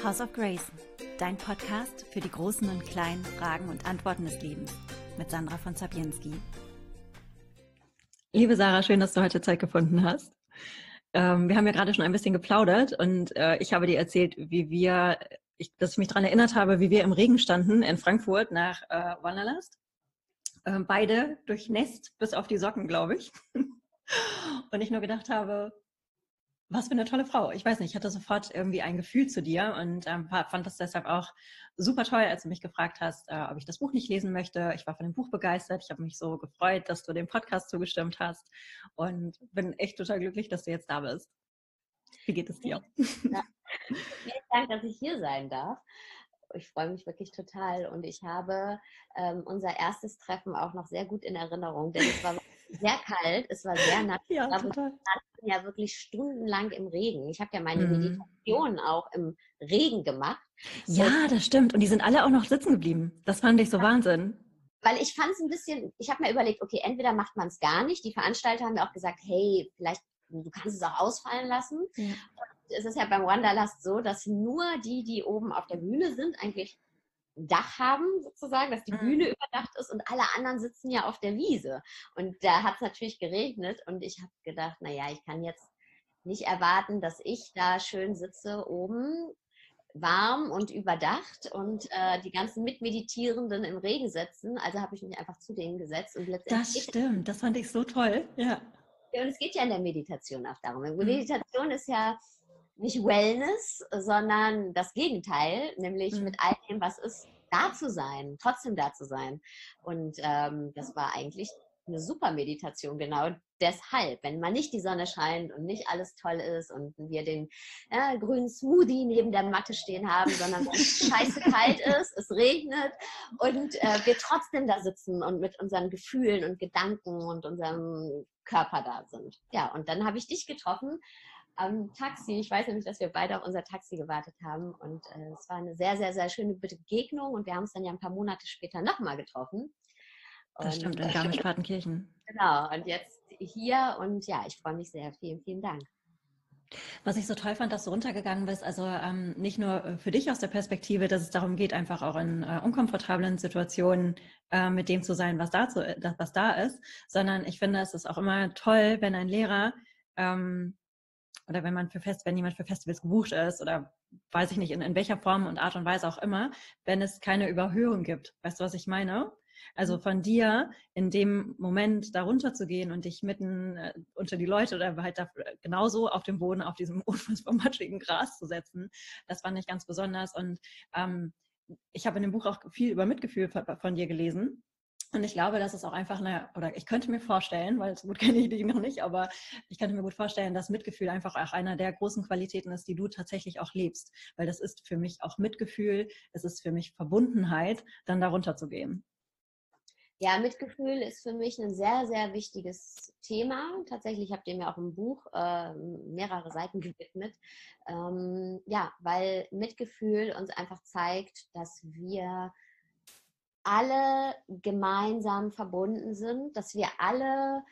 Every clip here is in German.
House of Grace, dein Podcast für die großen und kleinen Fragen und Antworten des Lebens mit Sandra von Zabienski. Liebe Sarah, schön, dass du heute Zeit gefunden hast. Wir haben ja gerade schon ein bisschen geplaudert und ich habe dir erzählt, dass ich mich daran erinnert habe, wie wir im Regen standen in Frankfurt nach Wanderlust. Beide durchnässt bis auf die Socken, glaube ich. Und ich nur gedacht habe, was für eine tolle Frau. Ich weiß nicht, ich hatte sofort irgendwie ein Gefühl zu dir und fand das deshalb auch super toll, als du mich gefragt hast, ob ich das Buch nicht lesen möchte. Ich war von dem Buch begeistert. Ich habe mich so gefreut, dass du dem Podcast zugestimmt hast und bin echt total glücklich, dass du jetzt da bist. Wie geht es dir? Ja. Vielen Dank, dass ich hier sein darf. Ich freue mich wirklich total und ich habe unser erstes Treffen auch noch sehr gut in Erinnerung, denn es war sehr kalt, es war sehr nass. Ja, total. total. Wir standen ja wirklich stundenlang im Regen. Ich habe ja meine Meditation auch im Regen gemacht. Ja, das stimmt. Und die sind alle auch noch sitzen geblieben. Das fand ich so Wahnsinn. Weil ich fand es ein bisschen, ich habe mir überlegt, okay, entweder macht man es gar nicht. Die Veranstalter haben mir auch gesagt, hey, vielleicht, du kannst es auch ausfallen lassen. Ja. Und es ist ja beim Wanderlust so, dass nur die oben auf der Bühne sind, eigentlich ein Dach haben sozusagen, dass die Bühne überdacht ist und alle anderen sitzen ja auf der Wiese. Und da hat es natürlich geregnet und ich habe gedacht, naja, ich kann jetzt nicht erwarten, dass ich da schön sitze oben, warm und überdacht und die ganzen Mitmeditierenden im Regen sitzen. Also habe ich mich einfach zu denen gesetzt. Und letztendlich das stimmt, das fand ich so toll. Ja. Und es geht ja in der Meditation auch darum. Meditation ist ja nicht Wellness, sondern das Gegenteil, nämlich mit all dem, was ist, da zu sein, trotzdem da zu sein. Und das war eigentlich eine super Meditation, genau deshalb, wenn mal nicht die Sonne scheint und nicht alles toll ist und wir den grünen Smoothie neben der Matte stehen haben, sondern wenn es scheiße kalt ist, es regnet und wir trotzdem da sitzen und mit unseren Gefühlen und Gedanken und unserem Körper da sind. Ja, und dann habe ich dich getroffen am Taxi. Ich weiß nämlich, dass wir beide auf unser Taxi gewartet haben und es war eine sehr, sehr, sehr schöne Begegnung und wir haben uns dann ja ein paar Monate später nochmal getroffen. Das stimmt, in Garmisch-Partenkirchen. Genau, und jetzt hier und ja, ich freue mich sehr. Vielen, vielen Dank. Was ich so toll fand, dass du runtergegangen bist, also nicht nur für dich aus der Perspektive, dass es darum geht, einfach auch in unkomfortablen Situationen mit dem zu sein, was da ist, sondern ich finde, es ist auch immer toll, wenn ein Lehrer oder wenn jemand für Festivals gebucht ist oder weiß ich nicht, in welcher Form und Art und Weise auch immer, wenn es keine Überhöhung gibt. Weißt du, was ich meine? Also von dir in dem Moment da runterzugehen und dich mitten unter die Leute oder halt da genauso auf dem Boden, auf diesem unfassbar matschigen Gras zu setzen, das fand ich ganz besonders. Und ich habe in dem Buch auch viel über Mitgefühl von dir gelesen. Und ich glaube, dass es auch einfach oder ich könnte mir vorstellen, weil so gut kenne ich dich noch nicht, aber ich könnte mir gut vorstellen, dass Mitgefühl einfach auch einer der großen Qualitäten ist, die du tatsächlich auch lebst. Weil das ist für mich auch Mitgefühl, es ist für mich Verbundenheit, dann da runterzugehen. Ja, Mitgefühl ist für mich ein sehr, sehr wichtiges Thema. Tatsächlich habe ich dem ja auch im Buch mehrere Seiten gewidmet. Ja, weil Mitgefühl uns einfach zeigt, dass wir alle gemeinsam verbunden sind, dass wir alle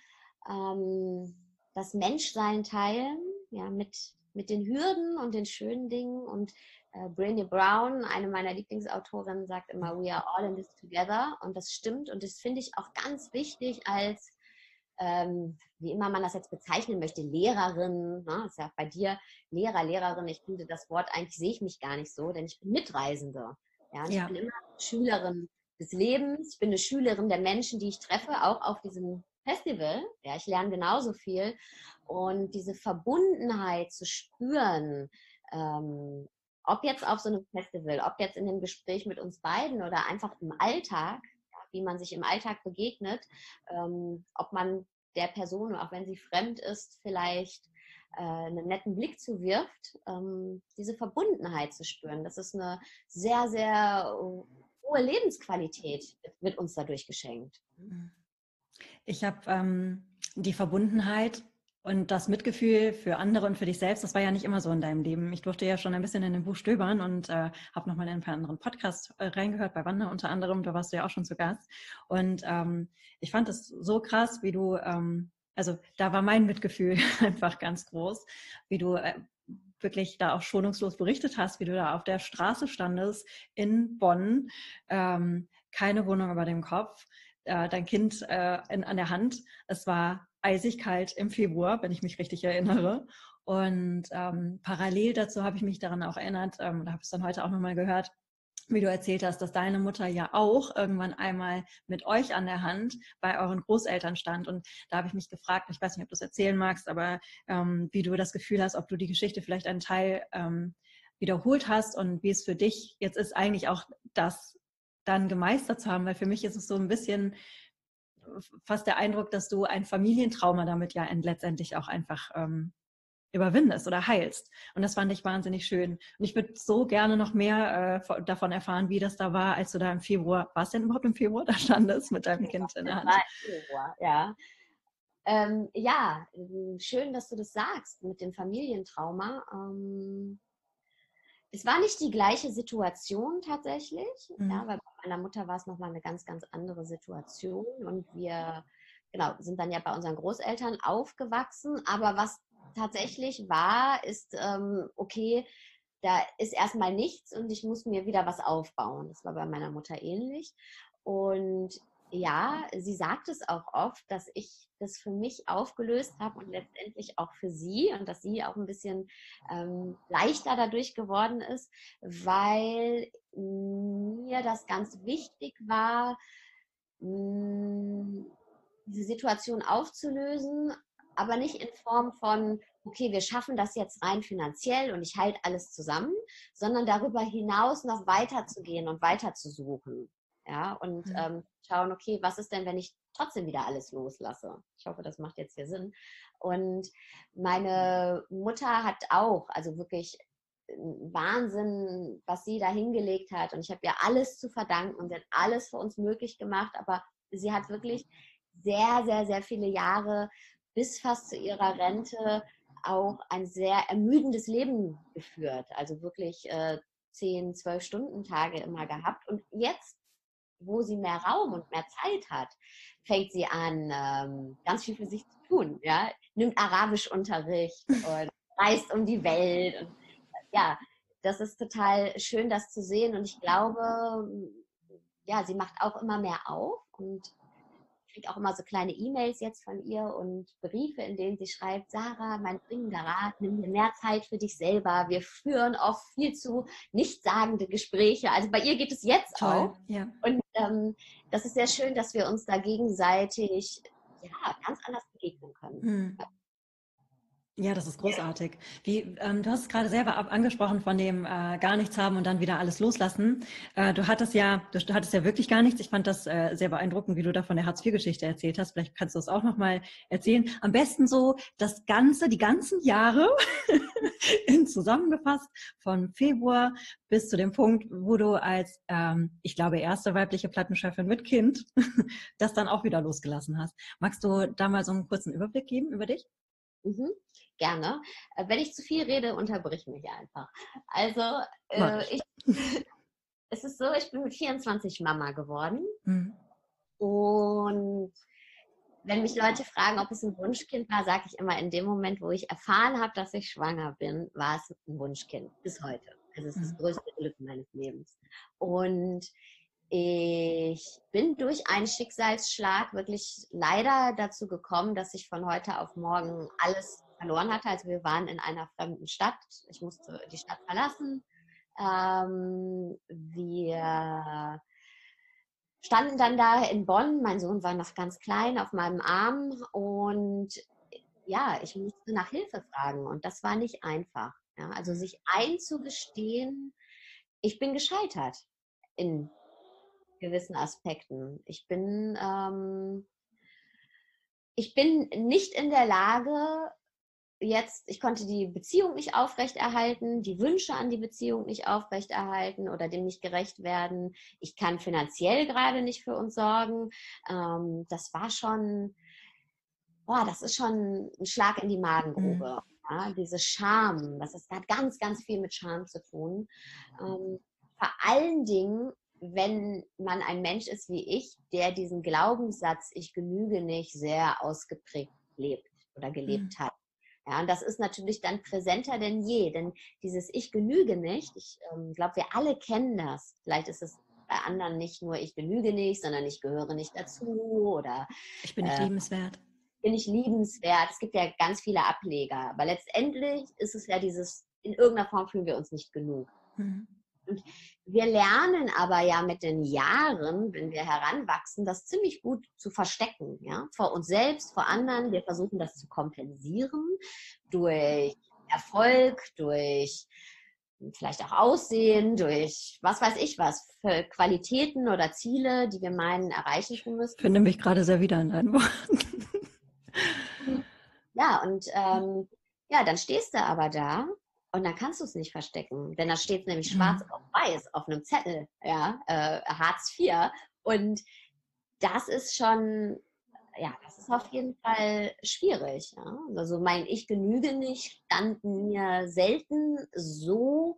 das Menschsein teilen, ja, mit den Hürden und den schönen Dingen. Und Brené Brown, eine meiner Lieblingsautorinnen, sagt immer, we are all in this together. Und das stimmt. Und das finde ich auch ganz wichtig als, wie immer man das jetzt bezeichnen möchte, Lehrerin. Ne? Das ist ja auch bei dir Lehrer, Lehrerin. Ich finde das Wort, eigentlich sehe ich mich gar nicht so, denn ich bin Mitreisende. Ja? Und ich bin immer Schülerin des Lebens. Ich bin eine Schülerin der Menschen, die ich treffe, auch auf diesem Festival. Ja, ich lerne genauso viel. Und diese Verbundenheit zu spüren, ob jetzt auf so einem Festival, ob jetzt in dem Gespräch mit uns beiden oder einfach im Alltag, ja, wie man sich im Alltag begegnet, ob man der Person, auch wenn sie fremd ist, vielleicht einen netten Blick zuwirft, diese Verbundenheit zu spüren. Das ist eine sehr, sehr hohe Lebensqualität wird uns dadurch geschenkt. Ich habe die Verbundenheit und das Mitgefühl für andere und für dich selbst, das war ja nicht immer so in deinem Leben. Ich durfte ja schon ein bisschen in dem Buch stöbern und habe nochmal in ein paar anderen Podcasts reingehört, bei Wander unter anderem, da warst du ja auch schon zu Gast. Und ich fand es so krass, wie du, also da war mein Mitgefühl einfach ganz groß, wie du wirklich da auch schonungslos berichtet hast, wie du da auf der Straße standest in Bonn, keine Wohnung über dem Kopf, dein Kind an der Hand. Es war eisig kalt im Februar, wenn ich mich richtig erinnere. Und parallel dazu habe ich mich daran auch erinnert, da habe ich es dann heute auch nochmal gehört, wie du erzählt hast, dass deine Mutter ja auch irgendwann einmal mit euch an der Hand bei euren Großeltern stand. Und da habe ich mich gefragt, ich weiß nicht, ob du es erzählen magst, aber wie du das Gefühl hast, ob du die Geschichte vielleicht einen Teil wiederholt hast und wie es für dich jetzt ist, eigentlich auch das dann gemeistert zu haben. Weil für mich ist es so ein bisschen fast der Eindruck, dass du ein Familientrauma damit ja letztendlich auch einfach überwindest oder heilst. Und das fand ich wahnsinnig schön. Und ich würde so gerne noch mehr davon erfahren, wie das da war, als du da im Februar, war es denn überhaupt im Februar, da standest mit deinem Kind in der Hand? War im Februar, ja. Ja, schön, dass du das sagst mit dem Familientrauma. Es war nicht die gleiche Situation tatsächlich, ja, weil bei meiner Mutter war es nochmal eine ganz, ganz andere Situation und wir sind dann ja bei unseren Großeltern aufgewachsen, aber was tatsächlich war, ist, okay, da ist erstmal nichts und ich muss mir wieder was aufbauen. Das war bei meiner Mutter ähnlich. Und ja, sie sagt es auch oft, dass ich das für mich aufgelöst habe und letztendlich auch für sie und dass sie auch ein bisschen leichter dadurch geworden ist, weil mir das ganz wichtig war, diese Situation aufzulösen, aber nicht in Form von, okay, wir schaffen das jetzt rein finanziell und ich halte alles zusammen, sondern darüber hinaus noch weiterzugehen und weiterzusuchen. Ja, und schauen, okay, was ist denn, wenn ich trotzdem wieder alles loslasse? Ich hoffe, das macht jetzt hier Sinn. Und meine Mutter hat auch, also wirklich Wahnsinn, was sie da hingelegt hat. Und ich habe ihr alles zu verdanken und sie hat alles für uns möglich gemacht. Aber sie hat wirklich sehr, sehr, sehr viele Jahre bis fast zu ihrer Rente auch ein sehr ermüdendes Leben geführt. Also wirklich 10, 12 Stunden Tage immer gehabt. Und jetzt, wo sie mehr Raum und mehr Zeit hat, fängt sie an, ganz viel für sich zu tun. Ja? Nimmt Arabischunterricht und reist um die Welt. Und, ja, das ist total schön, das zu sehen. Und ich glaube, ja, sie macht auch immer mehr auf und ich kriege auch immer so kleine E-Mails jetzt von ihr und Briefe, in denen sie schreibt, Sarah, mein dringender Rat, nimm dir mehr Zeit für dich selber. Wir führen oft viel zu nichtssagende Gespräche. Also bei ihr geht es jetzt Toll, auch. Ja. Und das ist sehr schön, dass wir uns da gegenseitig ganz anders begegnen können. Ja, das ist großartig. Du hast es gerade selber angesprochen von dem gar nichts haben und dann wieder alles loslassen. Du hattest ja wirklich gar nichts. Ich fand das sehr beeindruckend, wie du da von der Hartz-IV-Geschichte erzählt hast. Vielleicht kannst du es auch nochmal erzählen. Am besten so die ganzen Jahre zusammengefasst von Februar bis zu dem Punkt, wo du als, ich glaube, erste weibliche Plattenchefin mit Kind das dann auch wieder losgelassen hast. Magst du da mal so einen kurzen Überblick geben über dich? Gerne. Wenn ich zu viel rede, unterbrich mich einfach. Also, es ist so, ich bin mit 24 Mama geworden. Und wenn mich Leute fragen, ob es ein Wunschkind war, sage ich immer, in dem Moment, wo ich erfahren habe, dass ich schwanger bin, war es ein Wunschkind. Bis heute. Also es ist das größte Glück meines Lebens. Und ich bin durch einen Schicksalsschlag wirklich leider dazu gekommen, dass ich von heute auf morgen alles verloren hatte. Also wir waren in einer fremden Stadt. Ich musste die Stadt verlassen. Wir standen dann da in Bonn. Mein Sohn war noch ganz klein auf meinem Arm. Und ja, ich musste nach Hilfe fragen. Und das war nicht einfach. Ja, also sich einzugestehen, ich bin gescheitert in gewissen Aspekten. Ich bin nicht in der Lage, ich konnte die Beziehung nicht aufrechterhalten, die Wünsche an die Beziehung nicht aufrechterhalten oder dem nicht gerecht werden. Ich kann finanziell gerade nicht für uns sorgen. Das war schon, das ist schon ein Schlag in die Magengrube. Ja, diese Scham, hat ganz, ganz viel mit Scham zu tun. Vor allen Dingen, wenn man ein Mensch ist wie ich, der diesen Glaubenssatz, ich genüge nicht, sehr ausgeprägt lebt oder gelebt hat. Ja, und das ist natürlich dann präsenter denn je, denn dieses Ich genüge nicht, ich glaube, wir alle kennen das. Vielleicht ist es bei anderen nicht nur ich genüge nicht, sondern ich gehöre nicht dazu oder Ich bin nicht liebenswert. bin ich liebenswert. Es gibt ja ganz viele Ableger, aber letztendlich ist es ja dieses, in irgendeiner Form fühlen wir uns nicht genug. Und wir lernen aber ja mit den Jahren, wenn wir heranwachsen, das ziemlich gut zu verstecken, ja, vor uns selbst, vor anderen. Wir versuchen das zu kompensieren durch Erfolg, durch vielleicht auch Aussehen, durch was weiß ich was, für Qualitäten oder Ziele, die wir meinen, erreichen zu müssen. Ich finde mich gerade sehr wieder in deinen Worten. Ja, und dann stehst du aber da und dann kannst du es nicht verstecken, denn da steht nämlich schwarz auf weiß auf einem Zettel, ja, Hartz IV. Und das ist schon, ja, das ist auf jeden Fall schwierig. Ja? Also mein Ich genüge nicht stand mir selten so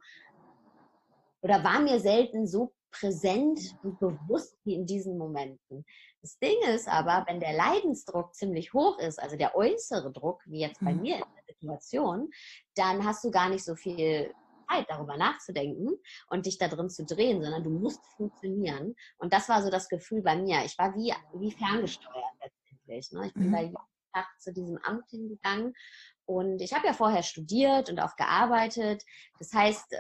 oder war mir selten so präsent und bewusst wie in diesen Momenten. Das Ding ist aber, wenn der Leidensdruck ziemlich hoch ist, also der äußere Druck, wie jetzt bei mir in der Situation, dann hast du gar nicht so viel Zeit, darüber nachzudenken und dich da drin zu drehen, sondern du musst funktionieren. Und das war so das Gefühl bei mir. Ich war wie ferngesteuert letztendlich. Ne? Ich bin da jeden Tag zu diesem Amt hingegangen und ich habe ja vorher studiert und auch gearbeitet. Das heißt,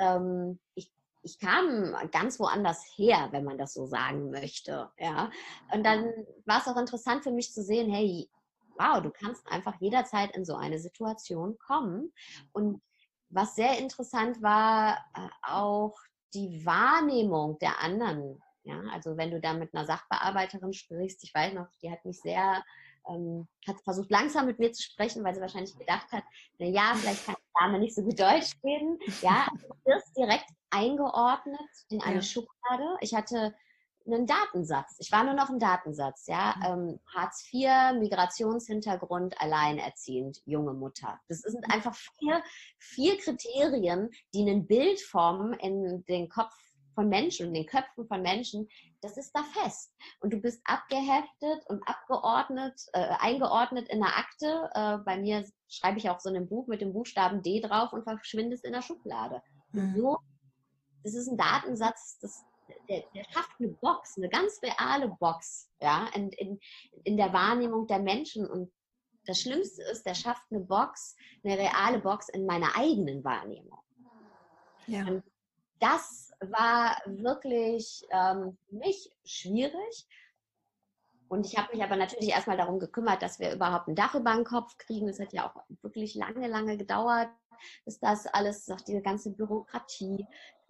ich kam ganz woanders her, wenn man das so sagen möchte. Ja? Und dann war es auch interessant für mich zu sehen, hey, wow, du kannst einfach jederzeit in so eine Situation kommen. Und was sehr interessant war, auch die Wahrnehmung der anderen. Ja? Also wenn du da mit einer Sachbearbeiterin sprichst, ich weiß noch, die hat mich hat versucht langsam mit mir zu sprechen, weil sie wahrscheinlich gedacht hat, na ja, vielleicht kann die Dame nicht so gut Deutsch reden. Ja, du wirst direkt eingeordnet in eine Schublade. Ich hatte einen Datensatz. Ich war nur noch ein Datensatz. Ja? Hartz IV, Migrationshintergrund, alleinerziehend, junge Mutter. Das sind einfach vier Kriterien, die ein Bild formen in den Kopf von Menschen und den Köpfen von Menschen. Das ist da fest. Und du bist abgeheftet und eingeordnet in der Akte. Bei mir schreibe ich auch so ein Buch mit dem Buchstaben D drauf und verschwindest in der Schublade. Und so, das ist ein Datensatz, der schafft eine Box, eine ganz reale Box, ja, in der Wahrnehmung der Menschen. Und das Schlimmste ist, der schafft eine Box, eine reale Box in meiner eigenen Wahrnehmung. Ja. Und das war wirklich für mich schwierig. Und ich habe mich aber natürlich erstmal darum gekümmert, dass wir überhaupt ein Dach über den Kopf kriegen. Das hat ja auch wirklich lange, lange gedauert, bis das alles, diese ganze Bürokratie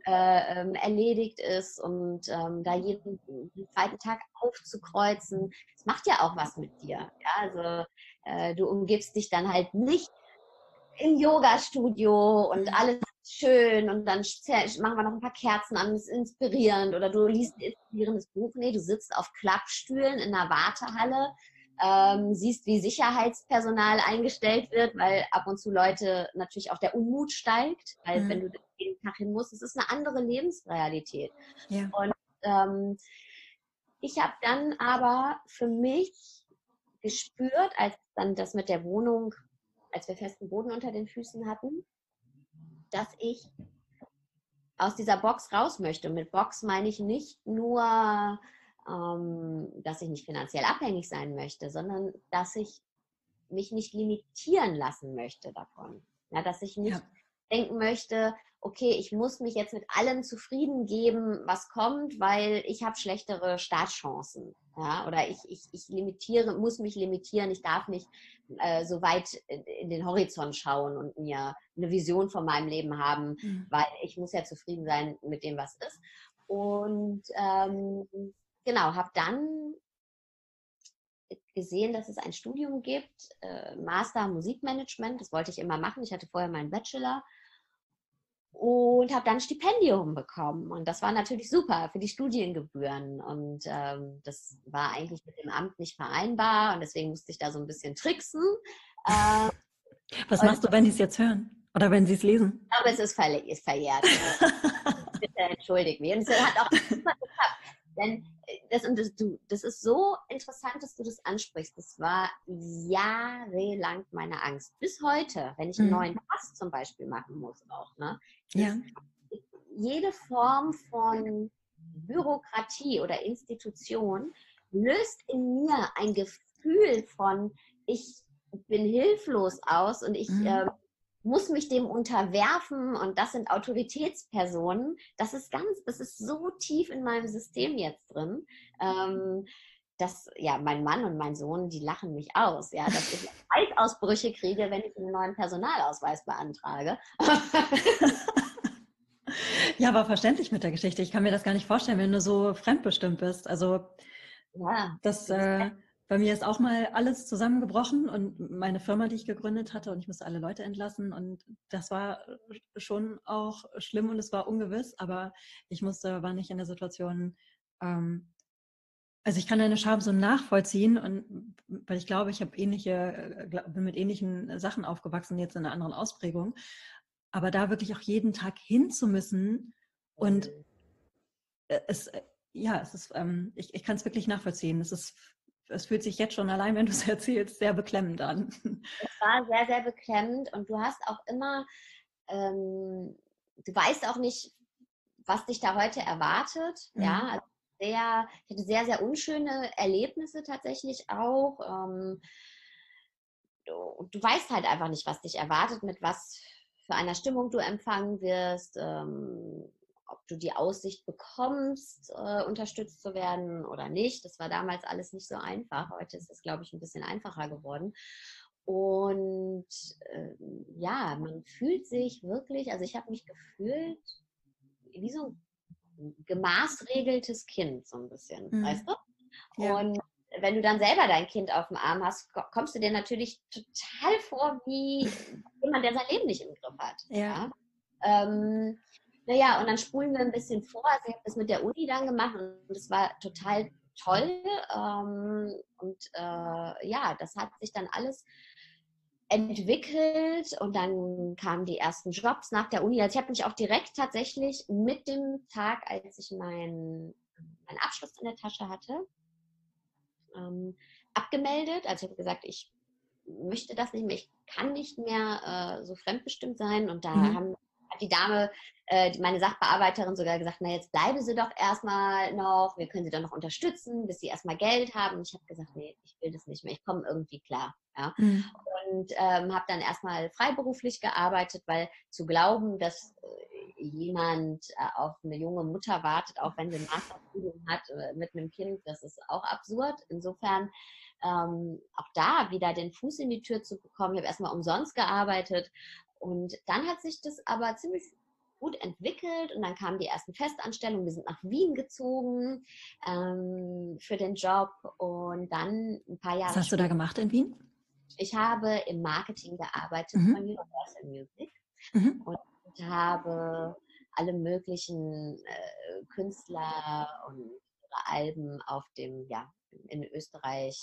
erledigt ist und da jeden zweiten Tag aufzukreuzen. Das macht ja auch was mit dir. Ja? Also du umgibst dich dann halt nicht im Yoga-Studio und alles schön und dann machen wir noch ein paar Kerzen an, das ist inspirierend oder du liest ein inspirierendes Buch. Nee, du sitzt auf Klappstühlen in einer Wartehalle, siehst, wie Sicherheitspersonal eingestellt wird, weil ab und zu Leute natürlich auch der Unmut steigt, weil wenn du jeden Tag hin musst, es ist eine andere Lebensrealität. Ja. Und ich habe dann aber für mich gespürt, als dann das mit der Wohnung, als wir festen Boden unter den Füßen hatten, dass ich aus dieser Box raus möchte. Und mit Box meine ich nicht nur, dass ich nicht finanziell abhängig sein möchte, sondern dass ich mich nicht limitieren lassen möchte davon. Ja, dass ich nicht denken möchte, okay, ich muss mich jetzt mit allem zufrieden geben, was kommt, weil ich habe schlechtere Startchancen. Ja? Oder ich muss mich limitieren, ich darf nicht so weit in den Horizont schauen und mir eine Vision von meinem Leben haben, weil ich muss ja zufrieden sein mit dem, was ist. Und genau, habe dann gesehen, dass es ein Studium gibt, Master Musikmanagement, das wollte ich immer machen. Ich hatte vorher meinen Bachelor und habe dann ein Stipendium bekommen. Und das war natürlich super für die Studiengebühren. Und das war eigentlich mit dem Amt nicht vereinbar und deswegen musste ich da so ein bisschen tricksen. Was machst du, wenn Sie es jetzt hören? Oder wenn Sie es lesen? Aber es ist verjährt. Bitte entschuldigt mich. Und es hat auch super geklappt. Denn das ist so interessant, dass du das ansprichst. Das war jahrelang meine Angst. Bis heute, wenn ich einen neuen Pass zum Beispiel machen muss auch. Ne? Ja. Jede Form von Bürokratie oder Institution löst in mir ein Gefühl von, ich bin hilflos aus und ich muss mich dem unterwerfen und das sind Autoritätspersonen. Das ist so tief in meinem System jetzt drin, dass ja mein Mann und mein Sohn, die lachen mich aus, ja, dass ich Eisausbrüche kriege, wenn ich einen neuen Personalausweis beantrage. Ja, aber verständlich mit der Geschichte. Ich kann mir das gar nicht vorstellen, wenn du so fremdbestimmt bist. Also Ja, das bei mir ist auch mal alles zusammengebrochen und meine Firma, die ich gegründet hatte, und ich musste alle Leute entlassen und das war schon auch schlimm und es war ungewiss, aber war nicht in der Situation, also ich kann deine Scham so nachvollziehen und weil ich glaube, ich habe bin mit ähnlichen Sachen aufgewachsen, jetzt in einer anderen Ausprägung, aber da wirklich auch jeden Tag hin zu müssen und es ist, ich kann es wirklich nachvollziehen. Es fühlt sich jetzt schon allein, wenn du es erzählst, sehr beklemmend an. es war sehr, sehr beklemmend und du hast auch immer, du weißt auch nicht, was dich da heute erwartet. Ja, also ich hatte sehr, sehr unschöne Erlebnisse tatsächlich auch. Du weißt halt einfach nicht, was dich erwartet, mit was für einer Stimmung du empfangen wirst, ob du die Aussicht bekommst, unterstützt zu werden oder nicht. Das war damals alles nicht so einfach. Heute ist es, glaube ich, ein bisschen einfacher geworden. Und ja, man fühlt sich wirklich, also ich habe mich gefühlt wie so ein gemaßregeltes Kind, so ein bisschen, weißt du? Ja. Und wenn du dann selber dein Kind auf dem Arm hast, kommst du dir natürlich total vor wie jemand, der sein Leben nicht im Griff hat. Ja. Naja, und dann spulen wir ein bisschen vor. Also ich habe das mit der Uni dann gemacht und es war total toll. Ja, das hat sich dann alles entwickelt und dann kamen die ersten Jobs nach der Uni. Also ich habe mich auch direkt tatsächlich mit dem Tag, als ich meinen Abschluss in der Tasche hatte, abgemeldet. Also ich habe gesagt, ich möchte das nicht mehr, ich kann nicht mehr so fremdbestimmt sein. Und da hat die Dame, meine Sachbearbeiterin sogar gesagt, na jetzt bleiben Sie doch erstmal noch, wir können Sie doch noch unterstützen, bis Sie erstmal Geld haben. Und ich habe gesagt, nee, ich will das nicht mehr, ich komme irgendwie klar. Ja? Und habe dann erstmal freiberuflich gearbeitet, weil zu glauben, dass jemand auf eine junge Mutter wartet, auch wenn sie ein Masterstudium hat mit einem Kind, das ist auch absurd. Insofern auch da wieder den Fuß in die Tür zu bekommen. Ich habe erstmal umsonst gearbeitet und dann hat sich das aber ziemlich gut entwickelt und dann kamen die ersten Festanstellungen. Wir sind nach Wien gezogen für den Job und dann ein paar Jahre Was hast du da gemacht in Wien? Ich habe im Marketing gearbeitet von Universal Music und habe alle möglichen Künstler und ihre Alben auf dem, ja, in Österreich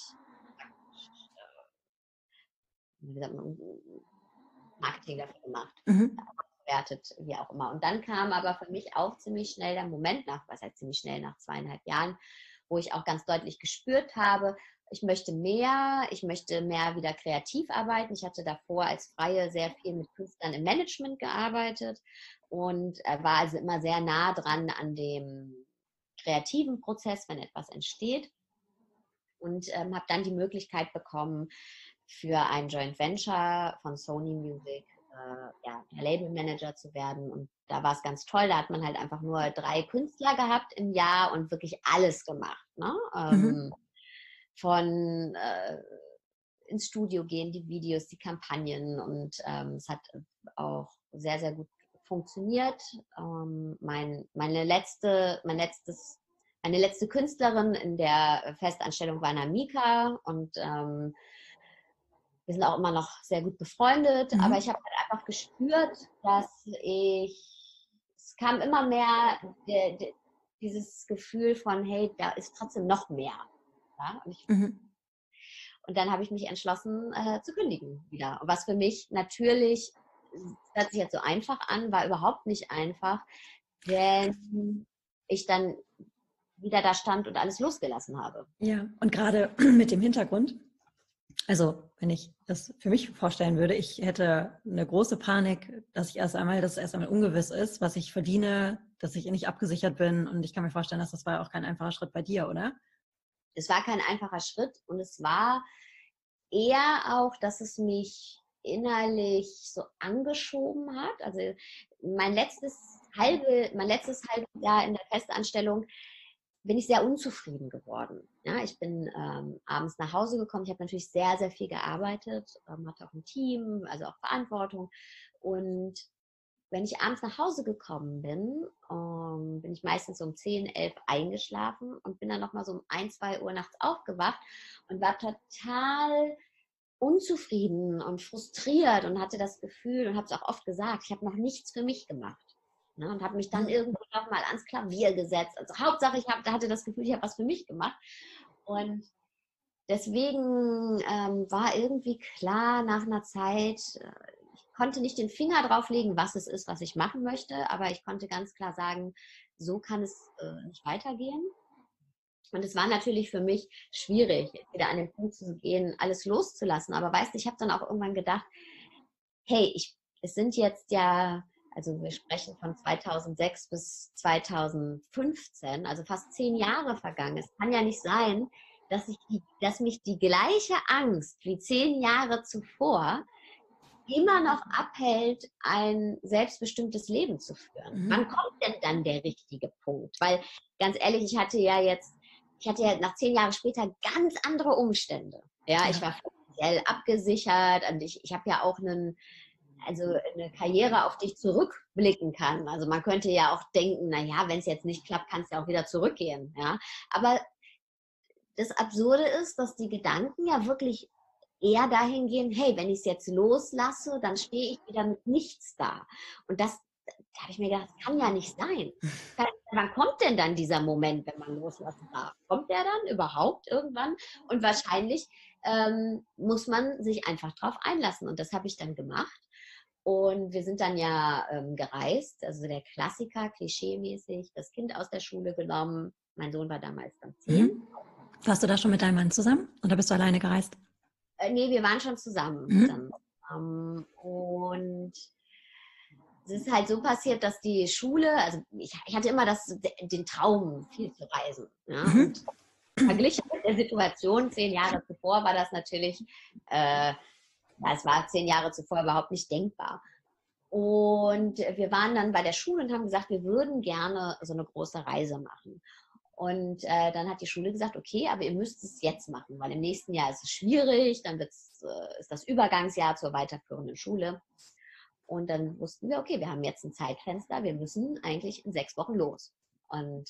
Marketing dafür gemacht, bewertet, wie auch immer. Und dann kam aber für mich auch ziemlich schnell der Moment was heißt ziemlich schnell, nach 2,5 Jahren, wo ich auch ganz deutlich gespürt habe, ich möchte mehr wieder kreativ arbeiten. Ich hatte davor als Freie sehr viel mit Künstlern im Management gearbeitet und war also immer sehr nah dran an dem kreativen Prozess, wenn etwas entsteht. Und habe dann die Möglichkeit bekommen, für ein Joint Venture von Sony Music der Label Manager zu werden. Und da war es ganz toll. Da hat man halt einfach nur 3 Künstler gehabt im Jahr und wirklich alles gemacht. Ne? Von ins Studio gehen, die Videos, die Kampagnen und es hat auch sehr, sehr gut funktioniert. Meine letzte Künstlerin in der Festanstellung war Namika und wir sind auch immer noch sehr gut befreundet, aber ich habe halt einfach gespürt, dass es kam immer mehr dieses Gefühl von, hey, da ist trotzdem noch mehr. Ja? Und dann habe ich mich entschlossen, zu kündigen wieder. Was für mich natürlich, das hört sich jetzt so einfach an, war überhaupt nicht einfach, wenn ich dann wieder da stand und alles losgelassen habe. Ja, und gerade mit dem Hintergrund, also wenn ich das für mich vorstellen würde, ich hätte eine große Panik, dass es erst einmal ungewiss ist, was ich verdiene, dass ich nicht abgesichert bin, und ich kann mir vorstellen, dass das war auch kein einfacher Schritt bei dir, oder? Es war kein einfacher Schritt und es war eher auch, dass es mich innerlich so angeschoben hat. Also mein letztes halbes Jahr in der Festanstellung bin ich sehr unzufrieden geworden. Ja, ich bin abends nach Hause gekommen. Ich habe natürlich sehr, sehr viel gearbeitet, hatte auch ein Team, also auch Verantwortung. Und wenn ich abends nach Hause gekommen bin, bin ich meistens um 10, 11 eingeschlafen und bin dann nochmal so um 1, 2 Uhr nachts aufgewacht und war total unzufrieden und frustriert und hatte das Gefühl und habe es auch oft gesagt, ich habe noch nichts für mich gemacht. Ne, und habe mich dann irgendwo nochmal ans Klavier gesetzt. Also Hauptsache, hatte das Gefühl, ich habe was für mich gemacht. Und deswegen war irgendwie klar nach einer Zeit, ich konnte nicht den Finger drauf legen, was es ist, was ich machen möchte, aber ich konnte ganz klar sagen, so kann es nicht weitergehen. Und es war natürlich für mich schwierig, wieder an den Punkt zu gehen, alles loszulassen. Aber weißt du, ich habe dann auch irgendwann gedacht, hey, es sind jetzt ja, also wir sprechen von 2006 bis 2015, also fast 10 Jahre vergangen. Es kann ja nicht sein, dass mich die gleiche Angst wie 10 Jahre zuvor immer noch abhält, ein selbstbestimmtes Leben zu führen. Wann kommt denn dann der richtige Punkt? Weil, ganz ehrlich, ich hatte ja nach 10 Jahren später ganz andere Umstände. Ja, ich war finanziell abgesichert und ich habe ja auch eine Karriere, auf die ich zurückblicken kann. Also man könnte ja auch denken, naja, wenn es jetzt nicht klappt, kannst du ja auch wieder zurückgehen. Ja? Aber das Absurde ist, dass die Gedanken ja wirklich eher dahin gehen, hey, wenn ich es jetzt loslasse, dann stehe ich wieder mit nichts da. Und da habe ich mir gedacht, das kann ja nicht sein. Wann kommt denn dann dieser Moment, wenn man loslassen darf? Kommt der dann überhaupt irgendwann? Und wahrscheinlich muss man sich einfach drauf einlassen. Und das habe ich dann gemacht. Und wir sind dann ja gereist, also der Klassiker, klischeemäßig, das Kind aus der Schule genommen. Mein Sohn war damals dann 10. Warst du da schon mit deinem Mann zusammen oder bist du alleine gereist? Nee, wir waren schon zusammen. Dann. Und es ist halt so passiert, dass die Schule, also ich hatte immer den Traum, viel zu reisen. Ja? Und verglichen mit der Situation 10 Jahre zuvor war das natürlich, es war 10 Jahre zuvor überhaupt nicht denkbar. Und wir waren dann bei der Schule und haben gesagt, wir würden gerne so eine große Reise machen. Und dann hat die Schule gesagt, okay, aber ihr müsst es jetzt machen, weil im nächsten Jahr ist es schwierig, dann ist das Übergangsjahr zur weiterführenden Schule. Und dann wussten wir, okay, wir haben jetzt ein Zeitfenster, wir müssen eigentlich in 6 Wochen los. Und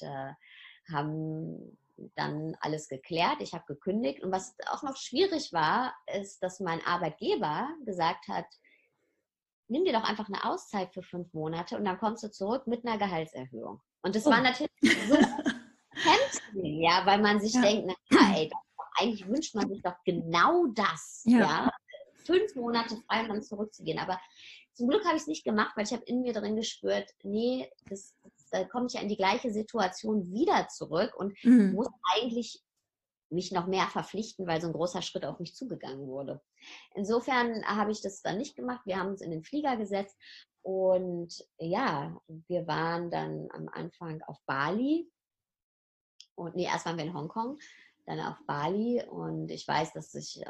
haben dann alles geklärt, ich habe gekündigt. Und was auch noch schwierig war, ist, dass mein Arbeitgeber gesagt hat, nimm dir doch einfach eine Auszeit für 5 Monate und dann kommst du zurück mit einer Gehaltserhöhung. Und das war natürlich so tempting, ja, weil man sich denkt, na, ey, eigentlich wünscht man sich doch genau das, ja, 5 Monate frei und dann zurückzugehen. Aber zum Glück habe ich es nicht gemacht, weil ich habe in mir drin gespürt, nee, da komme ich ja in die gleiche Situation wieder zurück und muss eigentlich mich noch mehr verpflichten, weil so ein großer Schritt auf mich zugegangen wurde. Insofern habe ich das dann nicht gemacht. Wir haben uns in den Flieger gesetzt und ja, wir waren dann am Anfang auf Bali. Und erst waren wir in Hongkong, dann auf Bali. Und ich weiß, dass ich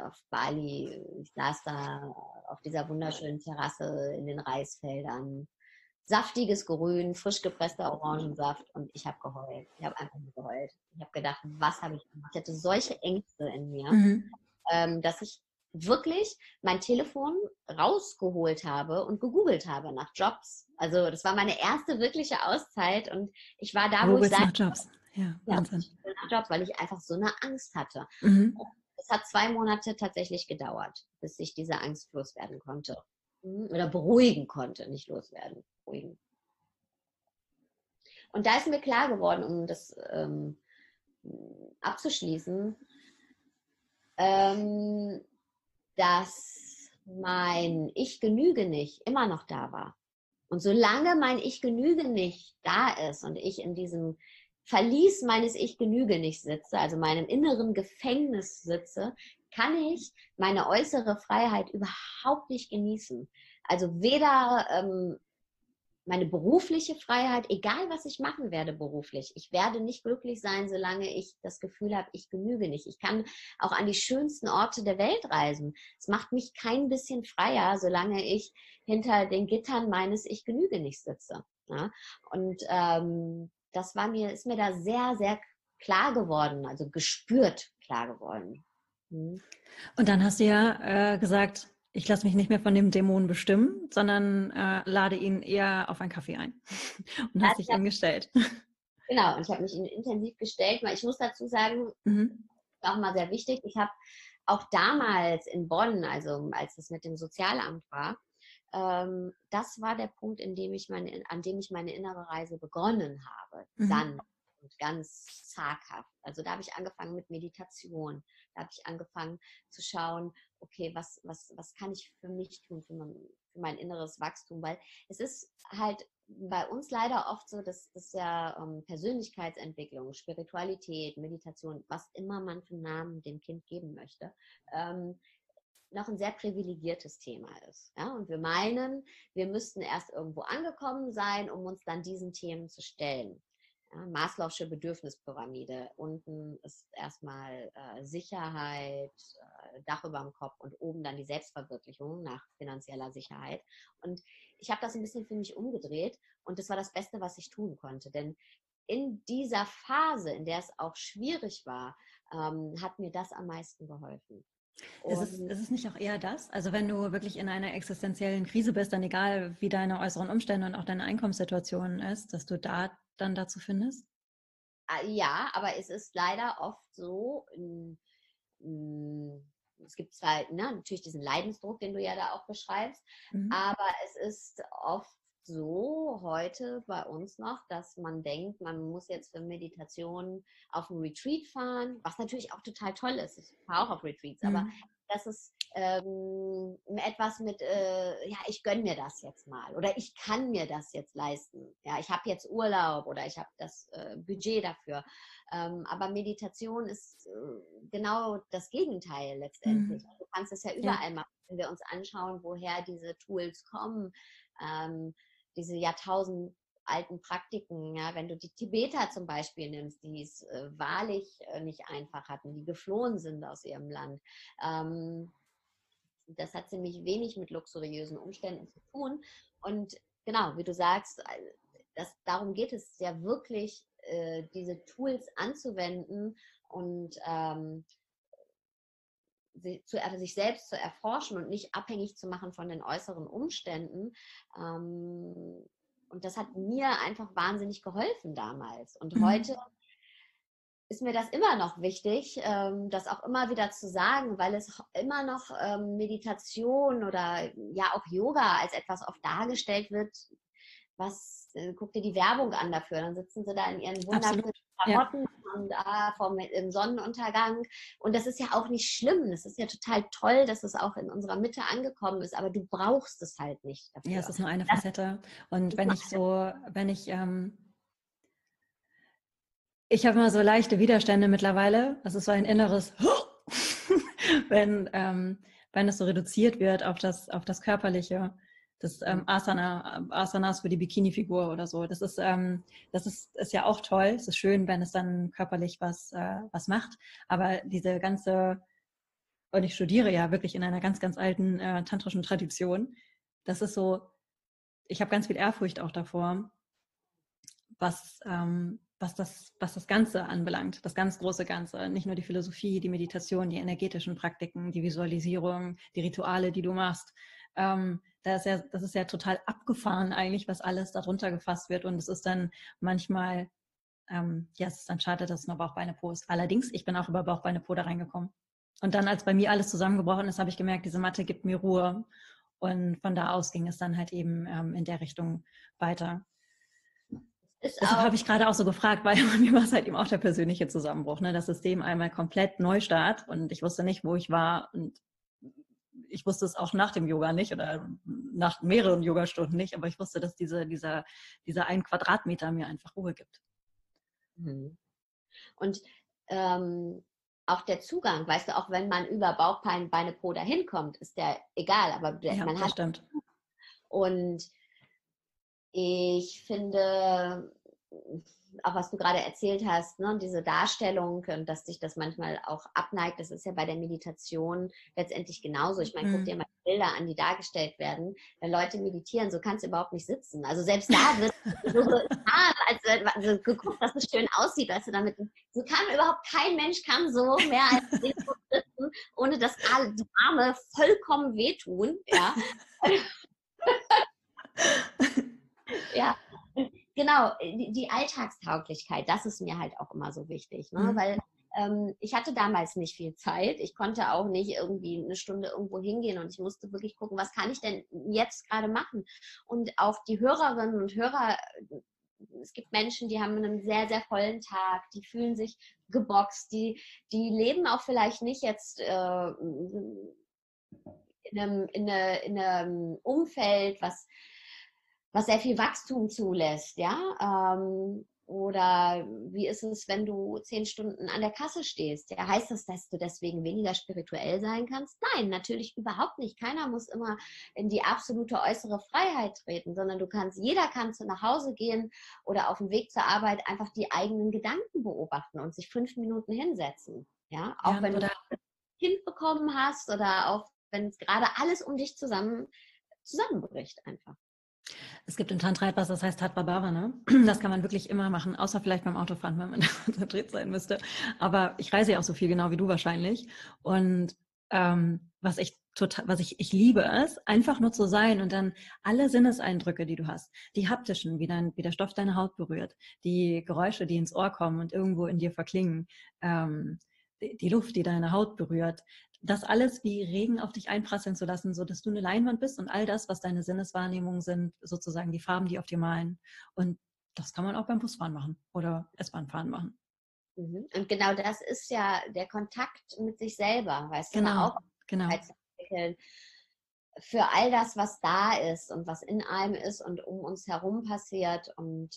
saß da auf dieser wunderschönen Terrasse in den Reisfeldern. Saftiges Grün, frisch gepresster Orangensaft und ich habe geheult. Ich habe einfach nur geheult. Ich habe gedacht, was habe ich gemacht? Ich hatte solche Ängste in mir, dass ich wirklich mein Telefon rausgeholt habe und gegoogelt habe nach Jobs. Also das war meine erste wirkliche Auszeit und ich war da, wo ich nach Jobs. Ja, Wahnsinn. Nach Jobs, weil ich einfach so eine Angst hatte. Es hat 2 Monate tatsächlich gedauert, bis ich diese Angst loswerden konnte. Oder beruhigen konnte, nicht loswerden, beruhigen. Und da ist mir klar geworden, um das abzuschließen, dass mein Ich genüge nicht immer noch da war. Und solange mein Ich genüge nicht da ist und ich in diesem Gedanken Verlies meines Ich genüge nicht sitze, also meinem inneren Gefängnis sitze, kann ich meine äußere Freiheit überhaupt nicht genießen. Also weder meine berufliche Freiheit, egal was ich machen werde beruflich, ich werde nicht glücklich sein, solange ich das Gefühl habe, ich genüge nicht. Ich kann auch an die schönsten Orte der Welt reisen. Es macht mich kein bisschen freier, solange ich hinter den Gittern meines Ich genüge nicht sitze. Ja? Und das ist mir da sehr, sehr klar geworden, also gespürt klar geworden. Und dann hast du ja gesagt, ich lasse mich nicht mehr von dem Dämon bestimmen, sondern lade ihn eher auf einen Kaffee ein und hast dich ihm gestellt. Genau, und ich habe mich ihm intensiv gestellt, weil ich muss dazu sagen, auch mal sehr wichtig, ich habe auch damals in Bonn, also als es mit dem Sozialamt war, das war der Punkt, an dem ich meine innere Reise begonnen habe. Sanft und ganz zaghaft. Also da habe ich angefangen mit Meditation. Da habe ich angefangen zu schauen, okay, was kann ich für mich tun, für mein inneres Wachstum? Weil es ist halt bei uns leider oft so, dass das ja Persönlichkeitsentwicklung, Spiritualität, Meditation, was immer man für einen Namen dem Kind geben möchte, noch ein sehr privilegiertes Thema ist. Ja? Und wir meinen, wir müssten erst irgendwo angekommen sein, um uns dann diesen Themen zu stellen. Ja, Maslow'sche Bedürfnispyramide. Unten ist erstmal Sicherheit, Dach über dem Kopf und oben dann die Selbstverwirklichung nach finanzieller Sicherheit. Und ich habe das ein bisschen für mich umgedreht und das war das Beste, was ich tun konnte. Denn in dieser Phase, in der es auch schwierig war, hat mir das am meisten geholfen. Ist es nicht auch eher das? Also wenn du wirklich in einer existenziellen Krise bist, dann egal wie deine äußeren Umstände und auch deine Einkommenssituation ist, dass du da dann dazu findest? Ja, aber es ist leider oft so, es gibt zwar natürlich diesen Leidensdruck, den du ja da auch beschreibst, aber es ist oft so heute bei uns noch, dass man denkt, man muss jetzt für Meditation auf ein Retreat fahren, was natürlich auch total toll ist. Ich fahre auch auf Retreats, aber das ist etwas mit, ja, ich gönne mir das jetzt mal oder ich kann mir das jetzt leisten. Ja, ich habe jetzt Urlaub oder ich habe das Budget dafür. Aber Meditation ist genau das Gegenteil letztendlich. Du kannst es ja überall machen, wenn wir uns anschauen, woher diese Tools kommen, diese jahrtausendalten Praktiken. Ja? Wenn du die Tibeter zum Beispiel nimmst, die es wahrlich nicht einfach hatten, die geflohen sind aus ihrem Land. Das hat ziemlich wenig mit luxuriösen Umständen zu tun. Und genau, wie du sagst, darum geht es ja wirklich, diese Tools anzuwenden und sich selbst zu erforschen und nicht abhängig zu machen von den äußeren Umständen. Und das hat mir einfach wahnsinnig geholfen damals. Und heute ist mir das immer noch wichtig, das auch immer wieder zu sagen, weil es immer noch Meditation oder ja auch Yoga als etwas oft dargestellt wird, guck dir die Werbung an dafür, dann sitzen sie da in ihren wunderschönen Klamotten und im Sonnenuntergang und das ist ja auch nicht schlimm, das ist ja total toll, dass es auch in unserer Mitte angekommen ist, aber du brauchst es halt nicht dafür. Ja, es ist nur eine Facette und ich habe immer so leichte Widerstände mittlerweile. Das ist so ein inneres, wenn es so reduziert wird auf das Körperliche. Das Asanas für die Bikini-Figur oder so. Das ist ja auch toll. Es ist schön, wenn es dann körperlich was macht. Aber diese ganze, und ich studiere ja wirklich in einer ganz, ganz alten tantrischen Tradition. Das ist so, ich habe ganz viel Ehrfurcht auch davor, was das Ganze anbelangt, das ganz große Ganze. Nicht nur die Philosophie, die Meditation, die energetischen Praktiken, die Visualisierung, die Rituale, die du machst. Das ist ja total abgefahren eigentlich, was alles darunter gefasst wird. Und es ist dann manchmal, es ist dann schade, dass es nur Bauch-Beine-Po ist. Allerdings, ich bin auch über Bauch-Beine-Po da reingekommen. Und dann, als bei mir alles zusammengebrochen ist, habe ich gemerkt, diese Matte gibt mir Ruhe. Und von da aus ging es dann halt eben in der Richtung weiter. Deshalb habe ich gerade auch so gefragt, weil bei mir war es halt eben auch der persönliche Zusammenbruch, ne? Das System einmal komplett Neustart und ich wusste nicht, wo ich war und ich wusste es auch nach dem Yoga nicht oder nach mehreren Yogastunden nicht, aber ich wusste, dass dieser 1 Quadratmeter mir einfach Ruhe gibt. Mhm. Und auch der Zugang, weißt du, auch wenn man über Bauchbein, Beine, Po dahin kommt, ist der egal, aber Ja, man das hat. stimmt. Und ich finde, auch was du gerade erzählt hast, ne, diese Darstellung und dass dich das manchmal auch abneigt, das ist ja bei der Meditation letztendlich genauso. Ich meine, guck dir mal Bilder an, die dargestellt werden. Wenn Leute meditieren, so kannst du überhaupt nicht sitzen. Also selbst da wird also geguckt, dass es schön aussieht, weißt du, damit so kann überhaupt kein Mensch kann so mehr als 10 sitzen, ohne dass alle die Arme vollkommen wehtun, ja. Ja, genau, die Alltagstauglichkeit, das ist mir halt auch immer so wichtig, ne? Weil ich hatte damals nicht viel Zeit. Ich konnte auch nicht irgendwie eine Stunde irgendwo hingehen und ich musste wirklich gucken, was kann ich denn jetzt gerade machen? Und auch die Hörerinnen und Hörer, es gibt Menschen, die haben einen sehr, sehr vollen Tag, die fühlen sich geboxt, die leben auch vielleicht nicht jetzt in einem Umfeld, was sehr viel Wachstum zulässt, ja. Oder wie ist es, wenn du 10 Stunden an der Kasse stehst? Ja, heißt das, dass du deswegen weniger spirituell sein kannst? Nein, natürlich überhaupt nicht. Keiner muss immer in die absolute äußere Freiheit treten, sondern jeder kann nach Hause gehen oder auf dem Weg zur Arbeit einfach die eigenen Gedanken beobachten und sich 5 Minuten hinsetzen. Ja, auch wenn du ein Kind bekommen hast oder auch wenn es gerade alles um dich zusammenbricht einfach. Es gibt in Tantra etwas, das heißt Tattva Bhavana. Das kann man wirklich immer machen, außer vielleicht beim Autofahren, wenn man konzentriert sein müsste. Aber ich reise ja auch so viel, genau wie du wahrscheinlich. Und ich liebe es, einfach nur zu sein und dann alle Sinneseindrücke, die du hast, die haptischen, wie der Stoff deine Haut berührt, die Geräusche, die ins Ohr kommen und irgendwo in dir verklingen, die Luft, die deine Haut berührt, das alles wie Regen auf dich einprasseln zu lassen, so dass du eine Leinwand bist und all das, was deine Sinneswahrnehmungen sind, sozusagen die Farben, die auf dir malen. Und das kann man auch beim Busfahren machen oder S-Bahn-Fahren machen. Und genau das ist ja der Kontakt mit sich selber, weißt du, eine Aufmerksamkeit zu entwickeln für all das, was da ist und was in einem ist und um uns herum passiert. Und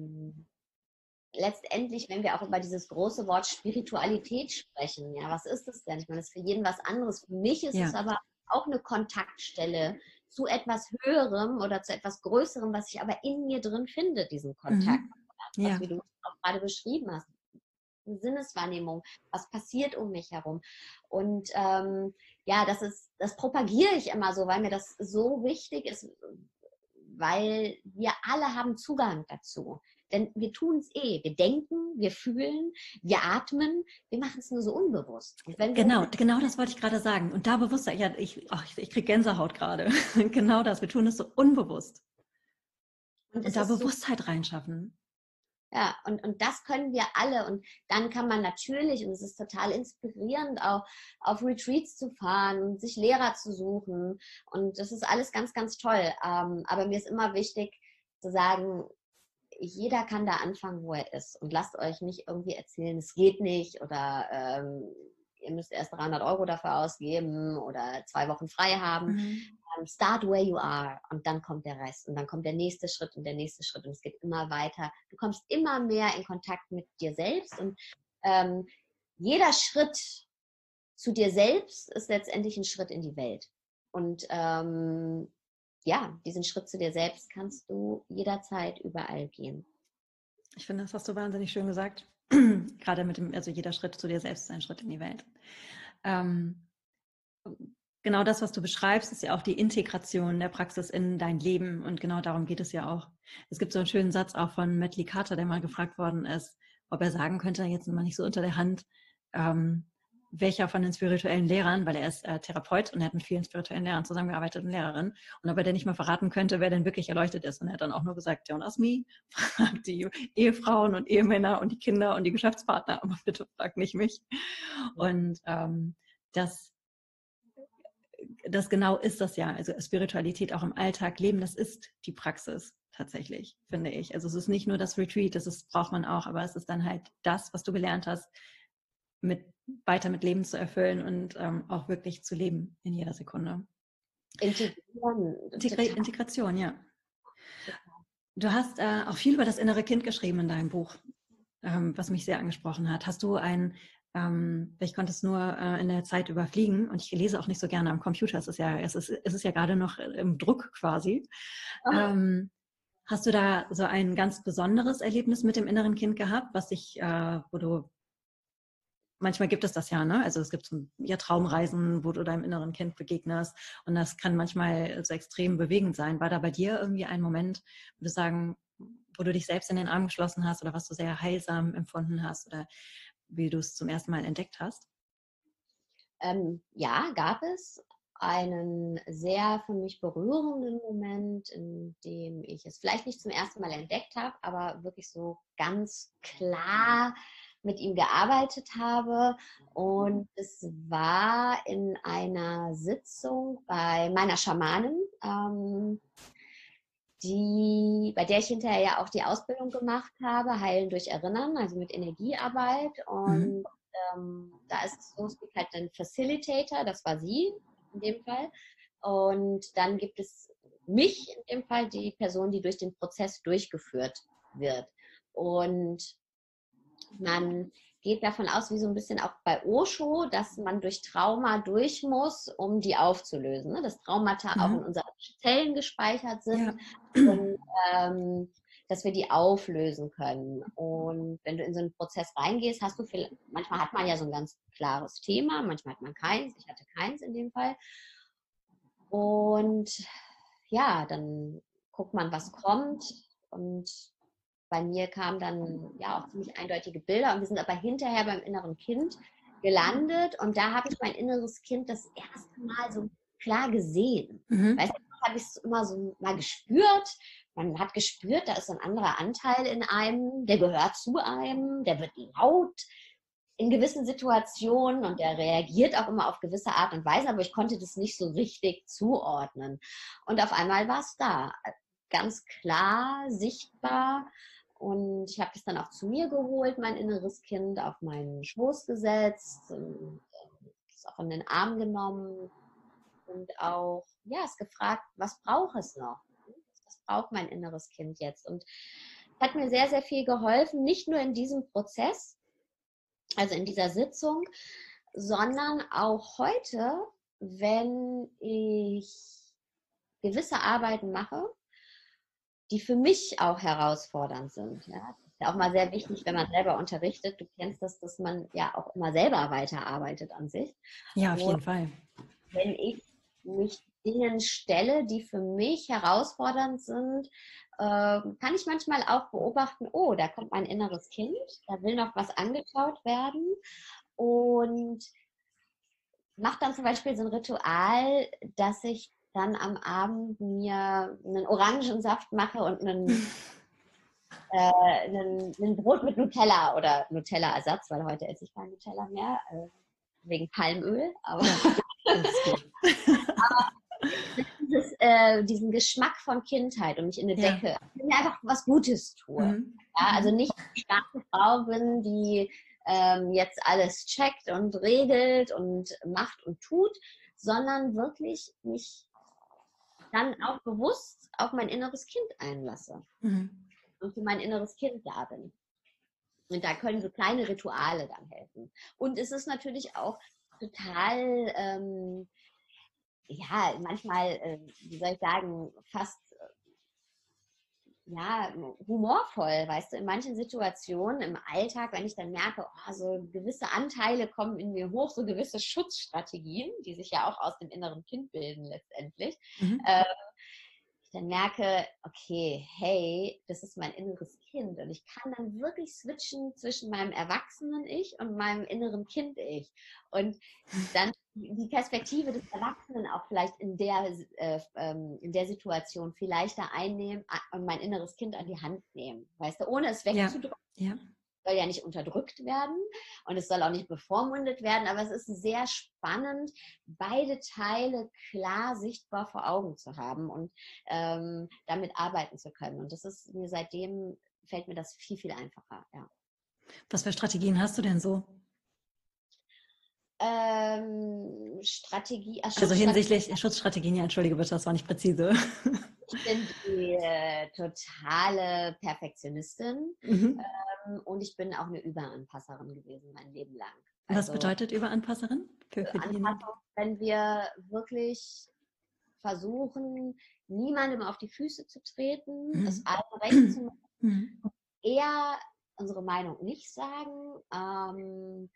letztendlich, wenn wir auch über dieses große Wort Spiritualität sprechen, ja, was ist das denn? Ich meine, das ist für jeden was anderes. Für mich ist es aber auch eine Kontaktstelle zu etwas Höherem oder zu etwas Größerem, was ich aber in mir drin finde, diesen Kontakt. Was, wie du auch gerade beschrieben hast. Sinneswahrnehmung, was passiert um mich herum. Und ja, das propagiere ich immer so, weil mir das so wichtig ist, weil wir alle haben Zugang dazu. Denn wir tun es wir denken, wir fühlen, wir atmen, wir machen es nur so unbewusst. Und wenn genau das wollte ich gerade sagen. Und da Bewusstsein, ja, ich kriege Gänsehaut gerade. Genau das, wir tun es so unbewusst. Und da Bewusstheit reinschaffen. Ja, und das können wir alle. Und dann kann man natürlich, und es ist total inspirierend, auch auf Retreats zu fahren und sich Lehrer zu suchen. Und das ist alles ganz, ganz toll. Aber mir ist immer wichtig zu sagen, jeder kann da anfangen, wo er ist. Und lasst euch nicht irgendwie erzählen, es geht nicht oder ihr müsst erst 300 € dafür ausgeben oder 2 Wochen frei haben. Start where you are und dann kommt der Rest und dann kommt der nächste Schritt und der nächste Schritt und es geht immer weiter. Du kommst immer mehr in Kontakt mit dir selbst und jeder Schritt zu dir selbst ist letztendlich ein Schritt in die Welt. Und ja, diesen Schritt zu dir selbst kannst du jederzeit überall gehen. Ich finde, das hast du wahnsinnig schön gesagt. Gerade also jeder Schritt zu dir selbst ist ein Schritt in die Welt. Genau das, was du beschreibst, ist ja auch die Integration der Praxis in dein Leben und genau darum geht es ja auch. Es gibt so einen schönen Satz auch von Matt Lee Carter, der mal gefragt worden ist, ob er sagen könnte, jetzt mal nicht so unter der Hand, welcher von den spirituellen Lehrern, weil er ist Therapeut und er hat mit vielen spirituellen Lehrern zusammengearbeitet und Lehrerinnen, und ob er denn nicht mal verraten könnte, wer denn wirklich erleuchtet ist. Und er hat dann auch nur gesagt, Don't ask me, fragt die Ehefrauen und Ehemänner und die Kinder und die Geschäftspartner, aber bitte fragt nicht mich. Und das genau ist das ja, also Spiritualität auch im Alltag leben, das ist die Praxis tatsächlich, finde ich. Also es ist nicht nur das Retreat, braucht man auch, aber es ist dann halt das, was du gelernt hast, weiter mit Leben zu erfüllen und auch wirklich zu leben in jeder Sekunde. Integration, ja. Du hast auch viel über das innere Kind geschrieben in deinem Buch. was mich sehr angesprochen hat. Hast du ich konnte es nur in der Zeit überfliegen und ich lese auch nicht so gerne am Computer. Es ist ja gerade noch im Druck quasi. Hast du da so ein ganz besonderes Erlebnis mit dem inneren Kind gehabt, wo du, manchmal gibt es das ja, ne? Also es gibt so ja Traumreisen, wo du deinem inneren Kind begegnest und das kann manchmal so extrem bewegend sein. War da bei dir irgendwie ein Moment, wo du dich selbst in den Arm geschlossen hast oder was du sehr heilsam empfunden hast oder wie du es zum ersten Mal entdeckt hast? Ja, gab es einen sehr für mich berührenden Moment, in dem ich es vielleicht nicht zum ersten Mal entdeckt habe, aber wirklich so ganz klar mit ihm gearbeitet habe. Und es war in einer Sitzung bei meiner Schamanin, bei der ich hinterher ja auch die Ausbildung gemacht habe, Heilen durch Erinnern, also mit Energiearbeit. Und da ist es so, es gibt halt einen Facilitator, das war sie in dem Fall. Und dann gibt es mich, in dem Fall die Person, die durch den Prozess durchgeführt wird. Und man geht davon aus, wie so ein bisschen auch bei Osho, dass man durch Trauma durch muss, um die aufzulösen. Ne? Dass Traumata auch in unseren Zellen gespeichert sind und dass wir die auflösen können. Und wenn du in so einen Prozess reingehst, manchmal hat man ja so ein ganz klares Thema, manchmal hat man keins. Ich hatte keins in dem Fall. Und ja, dann guckt man, was kommt. Und bei mir kamen dann ja auch ziemlich eindeutige Bilder und wir sind aber hinterher beim inneren Kind gelandet und da habe ich mein inneres Kind das erste Mal so klar gesehen. Weißt du, habe ich es immer so mal gespürt. Man hat gespürt, da ist ein anderer Anteil in einem, der gehört zu einem, der wird laut in gewissen Situationen und der reagiert auch immer auf gewisse Art und Weise, aber ich konnte das nicht so richtig zuordnen. Und auf einmal war es da, ganz klar, sichtbar. Und ich habe es dann auch zu mir geholt, mein inneres Kind, auf meinen Schoß gesetzt, und es auch in den Arm genommen und auch es gefragt, was braucht es noch? Was braucht mein inneres Kind jetzt? Und es hat mir sehr, sehr viel geholfen, nicht nur in diesem Prozess, also in dieser Sitzung, sondern auch heute, wenn ich gewisse Arbeiten mache, die für mich auch herausfordernd sind. Ja? Das ist ja auch mal sehr wichtig, wenn man selber unterrichtet. Du kennst das, dass man ja auch immer selber weiterarbeitet an sich. Ja, auf jeden Fall. Wenn ich mich Dingen stelle, die für mich herausfordernd sind, kann ich manchmal auch beobachten, oh, da kommt mein inneres Kind, da will noch was angeschaut werden und mache dann zum Beispiel so ein Ritual, dass ich dann am Abend mir einen Orangensaft mache und ein Brot mit Nutella oder Nutella-Ersatz, weil heute esse ich kein Nutella mehr, wegen Palmöl. Aber, aber diesen Geschmack von Kindheit und mich in eine Decke, mir einfach was Gutes tue. Ja, also nicht eine starke Frau bin, die jetzt alles checkt und regelt und macht und tut, sondern wirklich mich dann auch bewusst auf mein inneres Kind einlasse und für mein inneres Kind da bin. Und da können so kleine Rituale dann helfen. Und es ist natürlich auch total, manchmal, wie soll ich sagen, fast humorvoll, weißt du, in manchen Situationen im Alltag, wenn ich dann merke, so gewisse Anteile kommen in mir hoch, so gewisse Schutzstrategien, die sich ja auch aus dem inneren Kind bilden letztendlich, ich dann merke, okay, hey, das ist mein inneres Kind und ich kann dann wirklich switchen zwischen meinem Erwachsenen-Ich und meinem inneren Kind-Ich und dann die Perspektive des Erwachsenen auch vielleicht in der Situation viel leichter einnehmen und mein inneres Kind an die Hand nehmen, weißt du, ohne es wegzudrücken. Ja. Soll ja nicht unterdrückt werden und es soll auch nicht bevormundet werden, aber es ist sehr spannend, beide Teile klar sichtbar vor Augen zu haben und damit arbeiten zu können. Und das ist mir seitdem, fällt mir das viel, viel einfacher. Ja. Was für Strategien hast du denn so? Strategie. Also hinsichtlich Schutzstrategien, ja, entschuldige bitte, das war nicht präzise. Ich bin die totale Perfektionistin und ich bin auch eine Überanpasserin gewesen mein Leben lang. Was bedeutet Überanpasserin? Für Anpassung, wenn wir wirklich versuchen, niemandem auf die Füße zu treten, es allen recht zu machen, eher unsere Meinung nicht sagen,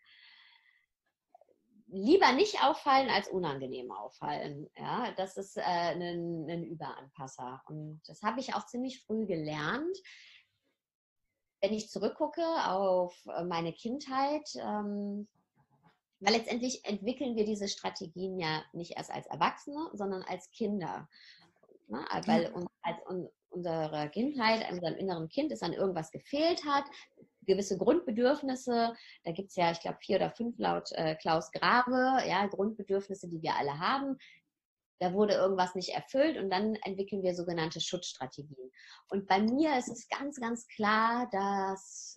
lieber nicht auffallen als unangenehm auffallen. Ja, das ist ein Überanpasser. Und das habe ich auch ziemlich früh gelernt. Wenn ich zurückgucke auf meine Kindheit, weil letztendlich entwickeln wir diese Strategien ja nicht erst als Erwachsene, sondern als Kinder. Ne? Weil unsere Kindheit, unserem inneren Kind es an irgendwas gefehlt hat, gewisse Grundbedürfnisse, da gibt es ja, ich glaube, 4 oder 5 laut Klaus Grave, ja, Grundbedürfnisse, die wir alle haben. Da wurde irgendwas nicht erfüllt und dann entwickeln wir sogenannte Schutzstrategien. Und bei mir ist es ganz, ganz klar, dass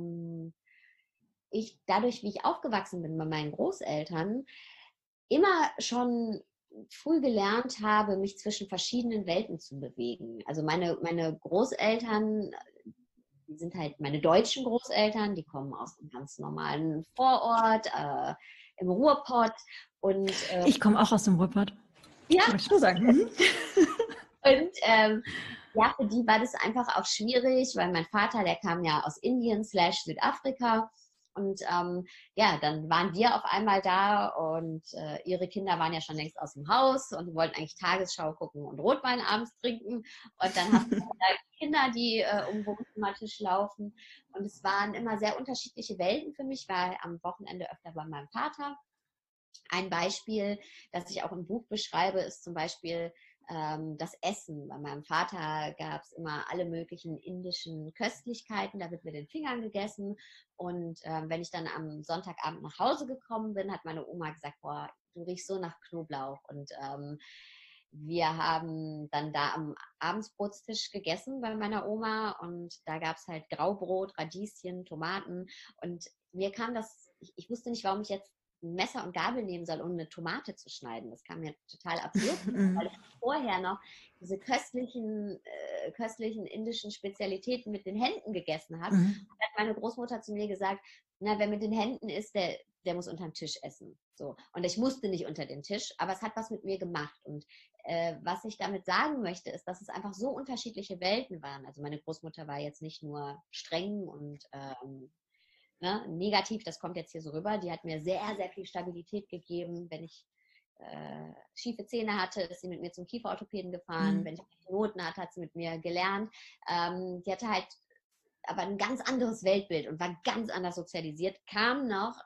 ich dadurch, wie ich aufgewachsen bin bei meinen Großeltern, immer schon früh gelernt habe, mich zwischen verschiedenen Welten zu bewegen. Also meine Großeltern, die sind halt meine deutschen Großeltern, die kommen aus einem ganz normalen Vorort im Ruhrpott. Und, ich komme auch aus dem Ruhrpott. Ja. Kann ich nur sagen. Und ja, für die war das einfach auch schwierig, weil mein Vater, der kam ja aus Indien / Südafrika. Und ja, dann waren wir auf einmal da und ihre Kinder waren ja schon längst aus dem Haus und wollten eigentlich Tagesschau gucken und Rotwein abends trinken. Und dann hast du Kinder, die um den Wohnzimmertisch laufen. Und es waren immer sehr unterschiedliche Welten für mich. Ich war am Wochenende öfter bei meinem Vater. Ein Beispiel, das ich auch im Buch beschreibe, ist zum Beispiel das Essen. Bei meinem Vater gab es immer alle möglichen indischen Köstlichkeiten, da wird mit den Fingern gegessen. Und wenn ich dann am Sonntagabend nach Hause gekommen bin, hat meine Oma gesagt, boah, du riechst so nach Knoblauch. Und wir haben dann da am Abendsbrotstisch gegessen bei meiner Oma und da gab es halt Graubrot, Radieschen, Tomaten. Und mir kam das, ich wusste nicht, warum ich jetzt ein Messer und Gabel nehmen soll, um eine Tomate zu schneiden. Das kam mir total absurd, weil ich vorher noch diese köstlichen indischen Spezialitäten mit den Händen gegessen habe. Und hat meine Großmutter zu mir gesagt, na, wer mit den Händen isst, der muss unterm Tisch essen. So. Und ich musste nicht unter den Tisch, aber es hat was mit mir gemacht. Und was ich damit sagen möchte, ist, dass es einfach so unterschiedliche Welten waren. Also meine Großmutter war jetzt nicht nur streng und negativ, das kommt jetzt hier so rüber. Die hat mir sehr, sehr viel Stabilität gegeben. Wenn ich schiefe Zähne hatte, ist sie mit mir zum Kieferorthopäden gefahren. Wenn ich Noten hatte, hat sie mit mir gelernt. Die hatte halt aber ein ganz anderes Weltbild und war ganz anders sozialisiert. Kam noch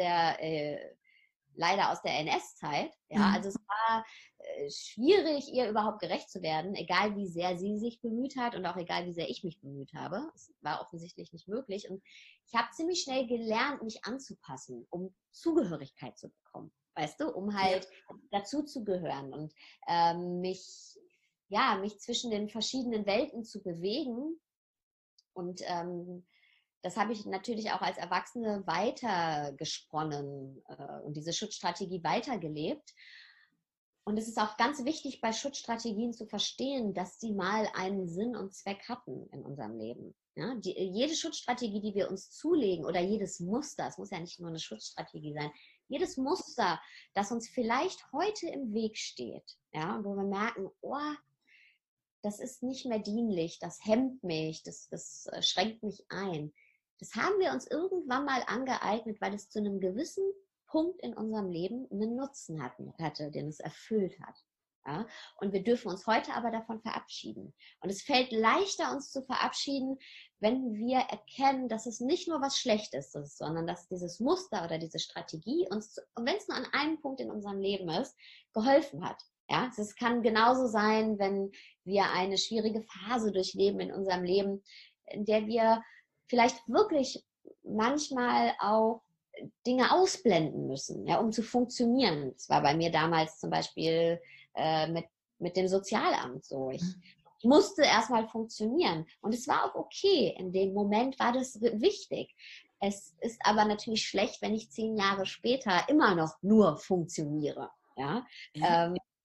leider aus der NS-Zeit. Ja? Also es war schwierig, ihr überhaupt gerecht zu werden, egal wie sehr sie sich bemüht hat und auch egal wie sehr ich mich bemüht habe. Es war offensichtlich nicht möglich. Und ich habe ziemlich schnell gelernt, mich anzupassen, um Zugehörigkeit zu bekommen. Weißt du, um halt dazu zu gehören und mich zwischen den verschiedenen Welten zu bewegen. Und das habe ich natürlich auch als Erwachsene weitergesponnen und diese Schutzstrategie weitergelebt. Und es ist auch ganz wichtig, bei Schutzstrategien zu verstehen, dass sie mal einen Sinn und Zweck hatten in unserem Leben. Ja? Jede Schutzstrategie, die wir uns zulegen oder jedes Muster, es muss ja nicht nur eine Schutzstrategie sein, jedes Muster, das uns vielleicht heute im Weg steht, ja, wo wir merken, oh, das ist nicht mehr dienlich, das hemmt mich, das schränkt mich ein. Das haben wir uns irgendwann mal angeeignet, weil es zu einem gewissen Punkt in unserem Leben einen Nutzen hatte, den es erfüllt hat. Ja? Und wir dürfen uns heute aber davon verabschieden. Und es fällt leichter, uns zu verabschieden, wenn wir erkennen, dass es nicht nur was Schlechtes ist, sondern dass dieses Muster oder diese Strategie uns, wenn es nur an einem Punkt in unserem Leben ist, geholfen hat. Ja, es kann genauso sein, wenn wir eine schwierige Phase durchleben in unserem Leben, in der wir vielleicht wirklich manchmal auch Dinge ausblenden müssen, ja, um zu funktionieren. Das war bei mir damals zum Beispiel mit dem Sozialamt so. Ich musste erstmal funktionieren und es war auch okay. In dem Moment war das wichtig. Es ist aber natürlich schlecht, wenn ich 10 Jahre später immer noch nur funktioniere. Ja?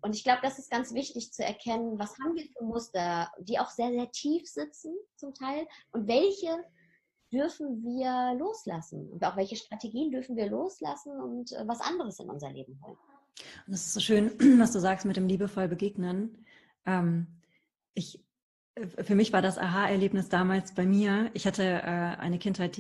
Und ich glaube, das ist ganz wichtig zu erkennen, was haben wir für Muster, die auch sehr, sehr tief sitzen zum Teil und welche dürfen wir loslassen und auch welche Strategien dürfen wir loslassen und was anderes in unser Leben holen. Und das ist so schön, was du sagst mit dem liebevoll begegnen. Für mich war das Aha-Erlebnis damals bei mir. Ich hatte eine Kindheit,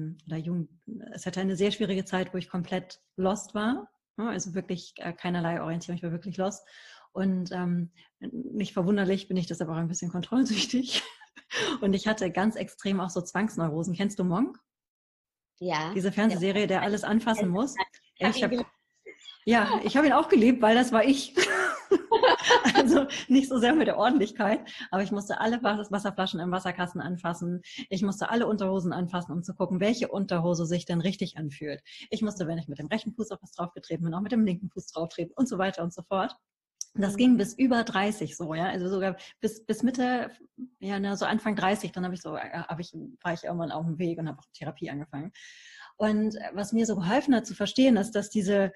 es hatte eine sehr schwierige Zeit, wo ich komplett lost war. Also wirklich keinerlei Orientierung, ich war wirklich lost. Und nicht verwunderlich bin ich deshalb auch ein bisschen kontrollsüchtig. Und ich hatte ganz extrem auch so Zwangsneurosen. Kennst du Monk? Ja. Diese Fernsehserie, der alles anfassen muss. Ich habe Ich ihn auch geliebt, weil das war ich. Also nicht so sehr mit der Ordentlichkeit, aber ich musste alle Wasserflaschen im Wasserkasten anfassen. Ich musste alle Unterhosen anfassen, um zu gucken, welche Unterhose sich denn richtig anfühlt. Ich musste, wenn ich mit dem rechten Fuß auf was draufgetreten bin, auch mit dem linken Fuß drauftreten und so weiter und so fort. Das ging bis über 30 so, ja, also sogar bis Mitte, so Anfang 30, dann war ich irgendwann auf dem Weg und habe auch Therapie angefangen. Und was mir so geholfen hat zu verstehen, ist, dass diese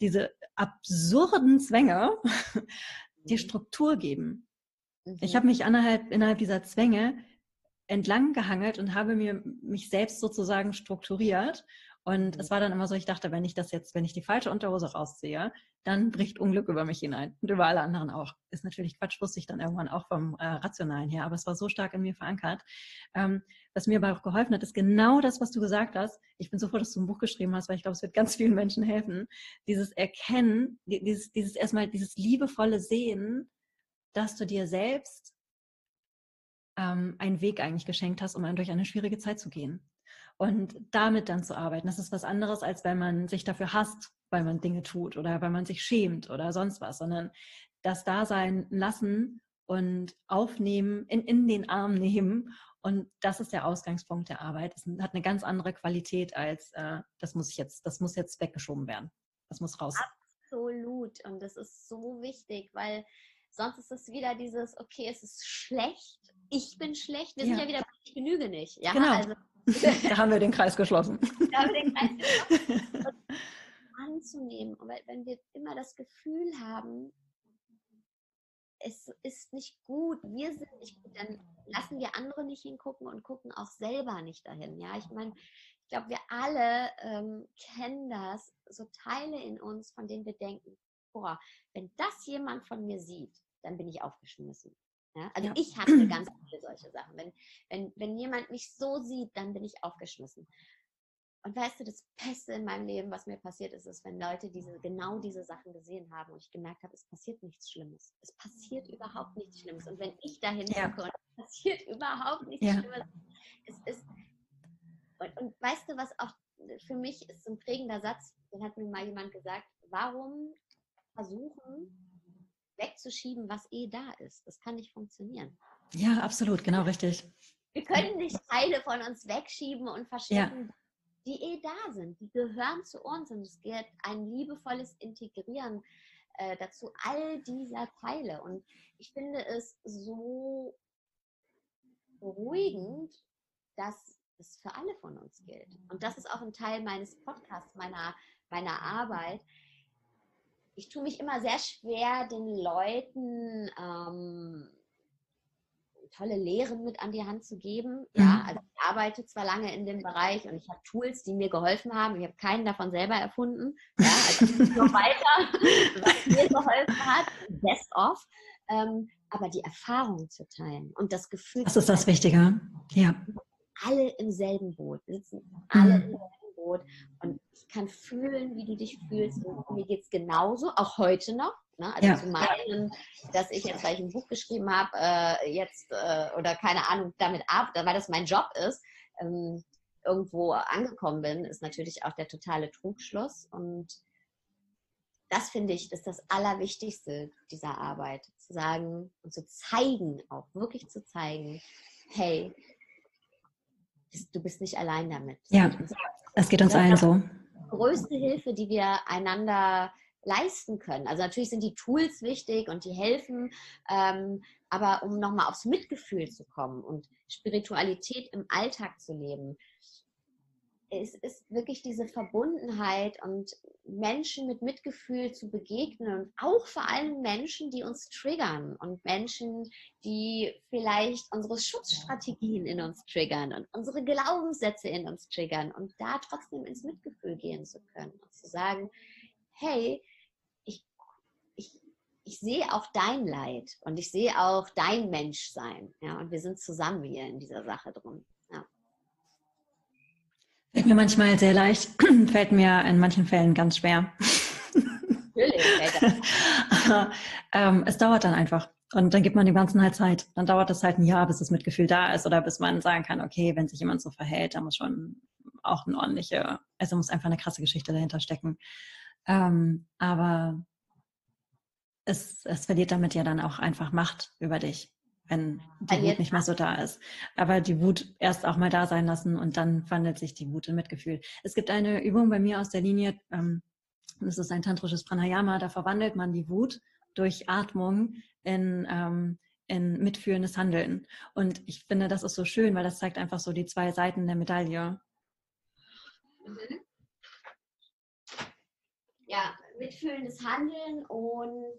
absurden Zwänge die Struktur geben. Ich habe mich innerhalb dieser Zwänge entlang gehangelt und habe mich selbst sozusagen strukturiert. Und es war dann immer so, ich dachte, wenn ich die falsche Unterhose rausziehe, dann bricht Unglück über mich hinein und über alle anderen auch. Ist natürlich Quatsch, wusste ich dann irgendwann auch vom Rationalen her, aber es war so stark in mir verankert. Was mir aber auch geholfen hat, ist genau das, was du gesagt hast. Ich bin so froh, dass du ein Buch geschrieben hast, weil ich glaube, es wird ganz vielen Menschen helfen. Dieses Erkennen, dieses liebevolle Sehen, dass du dir selbst einen Weg eigentlich geschenkt hast, um durch eine schwierige Zeit zu gehen. Und damit dann zu arbeiten, das ist was anderes, als wenn man sich dafür hasst, weil man Dinge tut oder weil man sich schämt oder sonst was, sondern das Dasein lassen und aufnehmen, in den Arm nehmen. Und das ist der Ausgangspunkt der Arbeit. Es hat eine ganz andere Qualität als, das muss jetzt weggeschoben werden. Das muss raus. Absolut. Und das ist so wichtig, weil sonst ist es wieder dieses, okay, es ist schlecht, ich bin schlecht, wir sind ja wieder, ich genüge nicht. Ja, genau. Also, da haben wir den Kreis geschlossen. Und anzunehmen. Und wenn wir immer das Gefühl haben, es ist nicht gut, wir sind nicht gut, dann lassen wir andere nicht hingucken und gucken auch selber nicht dahin. Ja, ich meine, ich glaube, wir alle kennen das, so Teile in uns, von denen wir denken, boah, wenn das jemand von mir sieht, dann bin ich aufgeschmissen. Ja? Also ich hatte ganz viele solche Sachen. Wenn jemand mich so sieht, dann bin ich aufgeschmissen. Und weißt du, das Beste in meinem Leben, was mir passiert ist, ist, wenn Leute genau diese Sachen gesehen haben und ich gemerkt habe, es passiert nichts Schlimmes. Es passiert überhaupt nichts Schlimmes. Und wenn ich dahin gucke und es passiert überhaupt nichts Schlimmes, es ist. Und weißt du, was auch für mich ist ein prägender Satz, den hat mir mal jemand gesagt, warum versuchen, wegzuschieben, was da ist? Das kann nicht funktionieren. Ja, absolut, genau richtig. Wir können nicht Teile von uns wegschieben und verstecken, die da sind, die gehören zu uns und es geht ein liebevolles Integrieren dazu all dieser Teile. Und ich finde es so beruhigend, dass es für alle von uns gilt. Und das ist auch ein Teil meines Podcasts, meiner Arbeit. Ich tue mich immer sehr schwer, den Leuten tolle Lehren mit an die Hand zu geben. Ja, also ich arbeite zwar lange in dem Bereich und ich habe Tools, die mir geholfen haben. Ich habe keinen davon selber erfunden. Ja, also nur weiter, was mir geholfen hat, best of. Aber die Erfahrung zu teilen und das Gefühl. Das ist das Wichtige. Ja. Alle im selben Boot. Wir sitzen alle im selben Boot und ich kann fühlen, wie du dich fühlst. Und mir geht es genauso, auch heute noch. Ne? Also zu meinen, dass ich jetzt, weil ich ein Buch geschrieben habe, oder keine Ahnung, weil das mein Job ist, irgendwo angekommen bin, ist natürlich auch der totale Trugschluss. Und das finde ich, ist das Allerwichtigste dieser Arbeit. Zu sagen und zu zeigen, auch wirklich zu zeigen, hey, du bist nicht allein damit. Es geht uns allen so. Die größte Hilfe, die wir einander leisten können. Also natürlich sind die Tools wichtig und die helfen, aber um nochmal aufs Mitgefühl zu kommen und Spiritualität im Alltag zu leben, es ist wirklich diese Verbundenheit und Menschen mit Mitgefühl zu begegnen und auch vor allem Menschen, die uns triggern und Menschen, die vielleicht unsere Schutzstrategien in uns triggern und unsere Glaubenssätze in uns triggern und da trotzdem ins Mitgefühl gehen zu können und zu sagen, hey, ich, ich, ich sehe auch dein Leid und ich sehe auch dein Menschsein, ja, und wir sind zusammen hier in dieser Sache drin. Ja. Fällt mir manchmal sehr leicht, fällt mir in manchen Fällen ganz schwer. Natürlich fällt das. Aber, es dauert dann einfach. Und dann gibt man dem Ganzen halt Zeit. Dann dauert es halt ein Jahr, bis das Mitgefühl da ist oder bis man sagen kann, okay, wenn sich jemand so verhält, da muss schon auch eine ordentliche, also muss einfach eine krasse Geschichte dahinter stecken. Aber es verliert damit ja dann auch einfach Macht über dich, wenn die Wut nicht mehr so da ist. Aber die Wut erst auch mal da sein lassen und dann wandelt sich die Wut in Mitgefühl. Es gibt eine Übung bei mir aus der Linie, das ist ein tantrisches Pranayama, da verwandelt man die Wut durch Atmung in mitfühlendes Handeln. Und ich finde, das ist so schön, weil das zeigt einfach so die zwei Seiten der Medaille. Ja, mitfühlendes Handeln und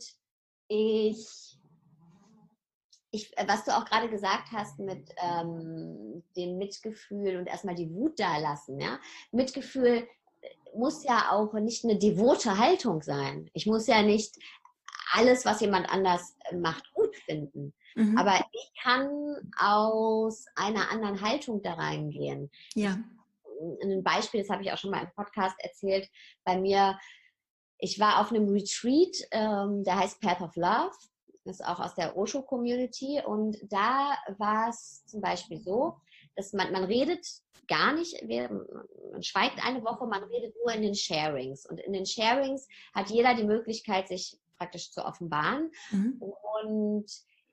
was du auch gerade gesagt hast mit dem Mitgefühl und erstmal die Wut da lassen. Ja? Mitgefühl muss ja auch nicht eine devote Haltung sein. Ich muss ja nicht alles, was jemand anders macht, gut finden. Mhm. Aber ich kann aus einer anderen Haltung da reingehen. Ja. Ein Beispiel, das habe ich auch schon mal im Podcast erzählt, bei mir, ich war auf einem Retreat, der heißt Path of Love. Das ist auch aus der Osho-Community. Und da war es zum Beispiel so, dass man redet gar nicht, man schweigt eine Woche, man redet nur in den Sharings. Und in den Sharings hat jeder die Möglichkeit, sich praktisch zu offenbaren. Mhm. Und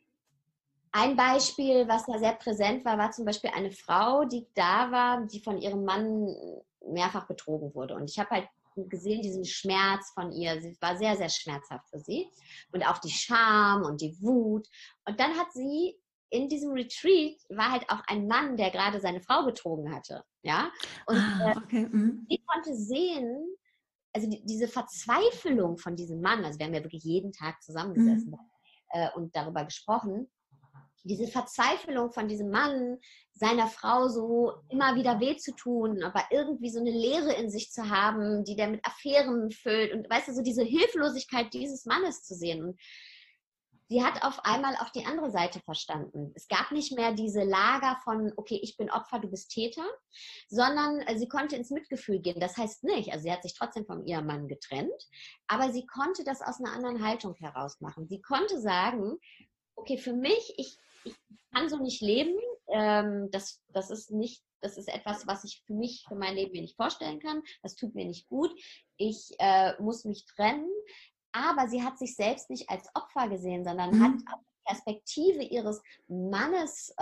ein Beispiel, was da sehr präsent war, war zum Beispiel eine Frau, die da war, die von ihrem Mann mehrfach betrogen wurde. Und ich habe halt gesehen, diesen Schmerz von ihr. Sie war sehr, sehr schmerzhaft für sie. Und auch die Scham und die Wut. Und dann hat sie in diesem Retreat war halt auch ein Mann, der gerade seine Frau betrogen hatte. Ja? Und sie konnte sehen, also diese Verzweiflung von diesem Mann, also wir haben ja wirklich jeden Tag zusammengesessen und darüber gesprochen, diese Verzweiflung von diesem Mann, seiner Frau so immer wieder weh zu tun, aber irgendwie so eine Leere in sich zu haben, die der mit Affären füllt und weißt du, so diese Hilflosigkeit dieses Mannes zu sehen. Und sie hat auf einmal auch die andere Seite verstanden. Es gab nicht mehr diese Lager von, okay, ich bin Opfer, du bist Täter, sondern sie konnte ins Mitgefühl gehen. Das heißt nicht, also sie hat sich trotzdem von ihrem Mann getrennt, aber sie konnte das aus einer anderen Haltung heraus machen. Sie konnte sagen, okay, für mich, ich kann so nicht leben. Das ist etwas, was ich für mich, für mein Leben mir nicht vorstellen kann. Das tut mir nicht gut. Ich muss mich trennen. Aber sie hat sich selbst nicht als Opfer gesehen, sondern hat auch die Perspektive ihres Mannes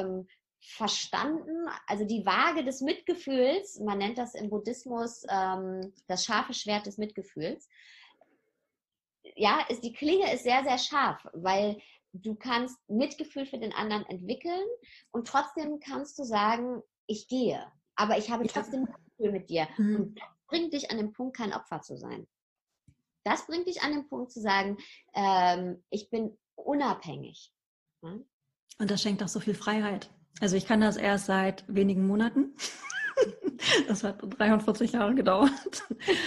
verstanden. Also die Waage des Mitgefühls, man nennt das im Buddhismus das scharfe Schwert des Mitgefühls. Ja, die Klinge ist sehr, sehr scharf, weil du kannst Mitgefühl für den anderen entwickeln und trotzdem kannst du sagen, ich gehe, aber ich habe trotzdem Mitgefühl mit dir. Und das bringt dich an den Punkt, kein Opfer zu sein. Das bringt dich an den Punkt zu sagen, ich bin unabhängig. Ja? Und das schenkt auch so viel Freiheit. Also ich kann das erst seit wenigen Monaten. Das hat 43 Jahre gedauert.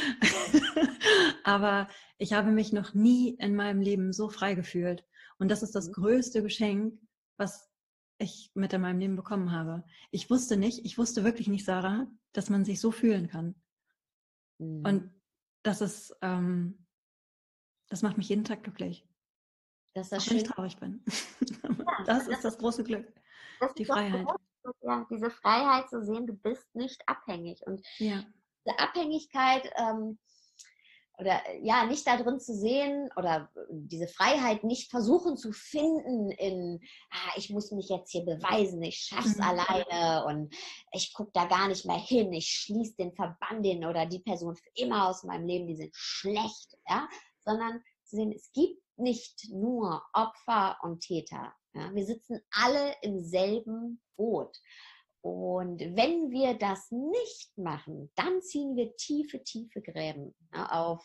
Aber ich habe mich noch nie in meinem Leben so frei gefühlt. Und das ist das größte Geschenk, was ich mit in meinem Leben bekommen habe. Ich wusste wirklich nicht, Sarah, dass man sich so fühlen kann. Und das ist, das macht mich jeden Tag glücklich. Das ist das auch wenn ich traurig bin. Ja, das ist das große Glück. Die Freiheit. Ja, diese Freiheit zu sehen, du bist nicht abhängig. Und diese Abhängigkeit oder ja, nicht da drin zu sehen oder diese Freiheit nicht versuchen zu finden in, ich muss mich jetzt hier beweisen, ich schaff's alleine und ich gucke da gar nicht mehr hin, ich schließe den Verband oder die Person für immer aus meinem Leben, die sind schlecht, ja, sondern zu sehen, es gibt nicht nur Opfer und Täter. Ja? Wir sitzen alle im selben Boot. Und wenn wir das nicht machen, dann ziehen wir tiefe, tiefe Gräben, ja,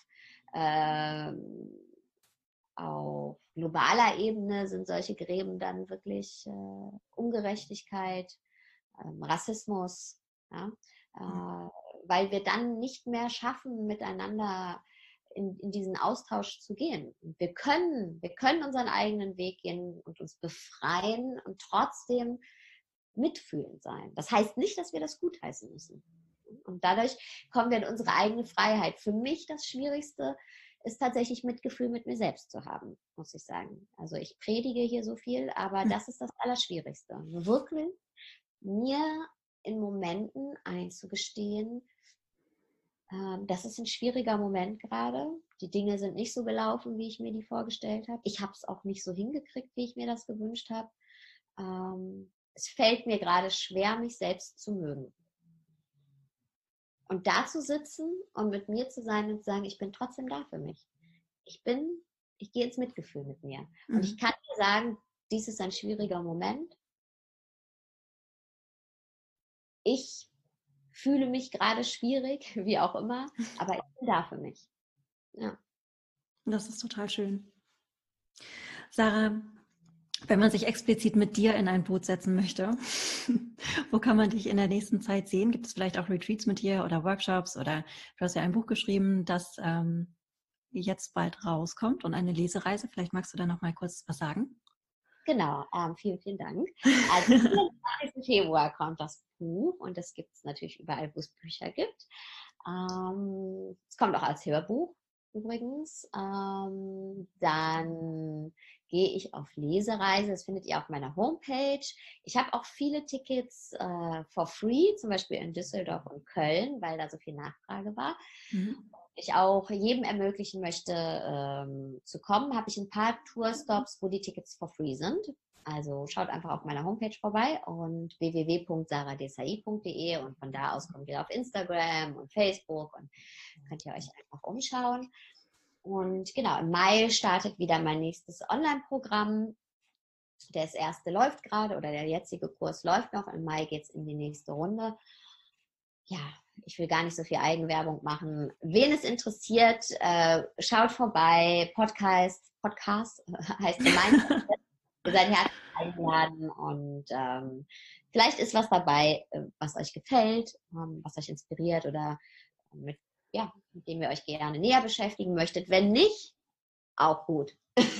auf globaler Ebene sind solche Gräben dann wirklich Ungerechtigkeit, Rassismus, ja, weil wir dann nicht mehr schaffen, miteinander in diesen Austausch zu gehen. Wir können unseren eigenen Weg gehen und uns befreien und trotzdem mitfühlend sein. Das heißt nicht, dass wir das gutheißen müssen. Und dadurch kommen wir in unsere eigene Freiheit. Für mich das Schwierigste ist tatsächlich Mitgefühl mit mir selbst zu haben, muss ich sagen. Also ich predige hier so viel, aber das ist das Allerschwierigste. Wirklich mir in Momenten einzugestehen, das ist ein schwieriger Moment gerade. Die Dinge sind nicht so gelaufen, wie ich mir die vorgestellt habe. Ich habe es auch nicht so hingekriegt, wie ich mir das gewünscht habe. Es fällt mir gerade schwer, mich selbst zu mögen. Und da zu sitzen und mit mir zu sein und zu sagen, ich bin trotzdem da für mich. Ich gehe ins Mitgefühl mit mir. Und ich kann dir sagen, dies ist ein schwieriger Moment. Ich fühle mich gerade schwierig, wie auch immer, aber ich bin da für mich. Ja. Das ist total schön. Sarah, wenn man sich explizit mit dir in ein Boot setzen möchte, wo kann man dich in der nächsten Zeit sehen? Gibt es vielleicht auch Retreats mit dir oder Workshops? Oder du hast ja ein Buch geschrieben, das jetzt bald rauskommt und eine Lesereise. Vielleicht magst du da noch mal kurz was sagen? Genau, vielen, vielen Dank. Also am 20. Februar kommt das Buch und das gibt es natürlich überall, wo es Bücher gibt. Es kommt auch als Hörbuch übrigens. Dann gehe ich auf Lesereise, das findet ihr auf meiner Homepage. Ich habe auch viele Tickets for free, zum Beispiel in Düsseldorf und Köln, weil da so viel Nachfrage war. Ich auch jedem ermöglichen möchte, zu kommen, habe ich ein paar Tourstops, wo die Tickets for free sind. Also schaut einfach auf meiner Homepage vorbei und www.saradesai.de und von da aus kommt ihr auf Instagram und Facebook und könnt ihr euch einfach umschauen. Und genau, im Mai startet wieder mein nächstes Online-Programm. Das erste läuft gerade oder der jetzige Kurs läuft noch. Im Mai geht es in die nächste Runde. Ja, ich will gar nicht so viel Eigenwerbung machen. Wen es interessiert, schaut vorbei. Podcast heißt Gemeinschaft. Ihr seid herzlich eingeladen und vielleicht ist was dabei, was euch gefällt, was euch inspiriert oder mit dem ihr euch gerne näher beschäftigen möchtet. Wenn nicht, auch gut.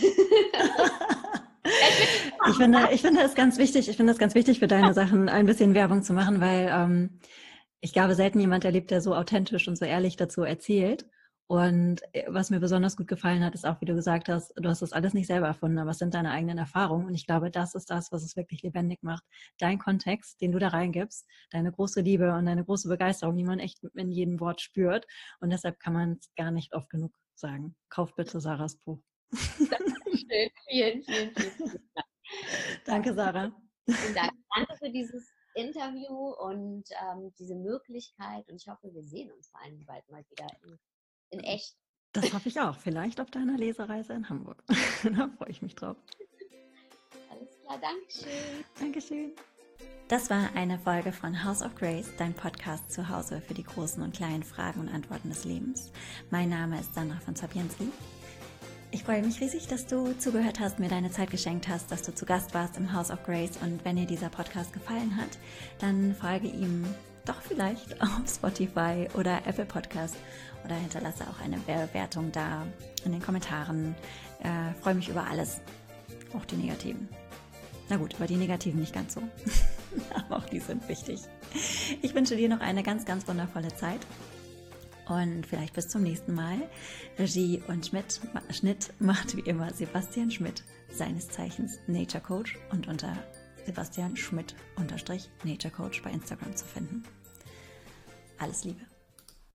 Ich finde es ganz wichtig, für deine Sachen ein bisschen Werbung zu machen, weil ich glaube, selten jemand erlebt, der so authentisch und so ehrlich dazu erzählt. Und was mir besonders gut gefallen hat, ist auch, wie du gesagt hast, du hast das alles nicht selber erfunden, aber es sind deine eigenen Erfahrungen. Und ich glaube, das ist das, was es wirklich lebendig macht. Dein Kontext, den du da reingibst, deine große Liebe und deine große Begeisterung, die man echt in jedem Wort spürt. Und deshalb kann man es gar nicht oft genug sagen. Kauf bitte Sarahs Buch. Schön. Vielen, vielen, vielen Dank. Danke, Sarah. Vielen Dank. Danke für dieses Interview und diese Möglichkeit. Und ich hoffe, wir sehen uns vor allem bald mal wieder in echt. Das hoffe ich auch. Vielleicht auf deiner Lesereise in Hamburg. Da freue ich mich drauf. Alles klar, Dankeschön. Dankeschön. Das war eine Folge von House of Grace, dein Podcast zu Hause für die großen und kleinen Fragen und Antworten des Lebens. Mein Name ist Sandra von Sapienski. Ich freue mich riesig, dass du zugehört hast, mir deine Zeit geschenkt hast, dass du zu Gast warst im House of Grace. Und wenn dir dieser Podcast gefallen hat, dann folge ihm doch vielleicht auf Spotify oder Apple Podcast oder hinterlasse auch eine Bewertung da in den Kommentaren. Freue mich über alles, auch die Negativen. Na gut, über die Negativen nicht ganz so, aber auch die sind wichtig. Ich wünsche dir noch eine ganz, ganz wundervolle Zeit. Und vielleicht bis zum nächsten Mal. Regie und Schnitt macht wie immer Sebastian Schmidt, seines Zeichens Nature Coach und unter Sebastian Schmidt _Nature Coach bei Instagram zu finden. Alles Liebe.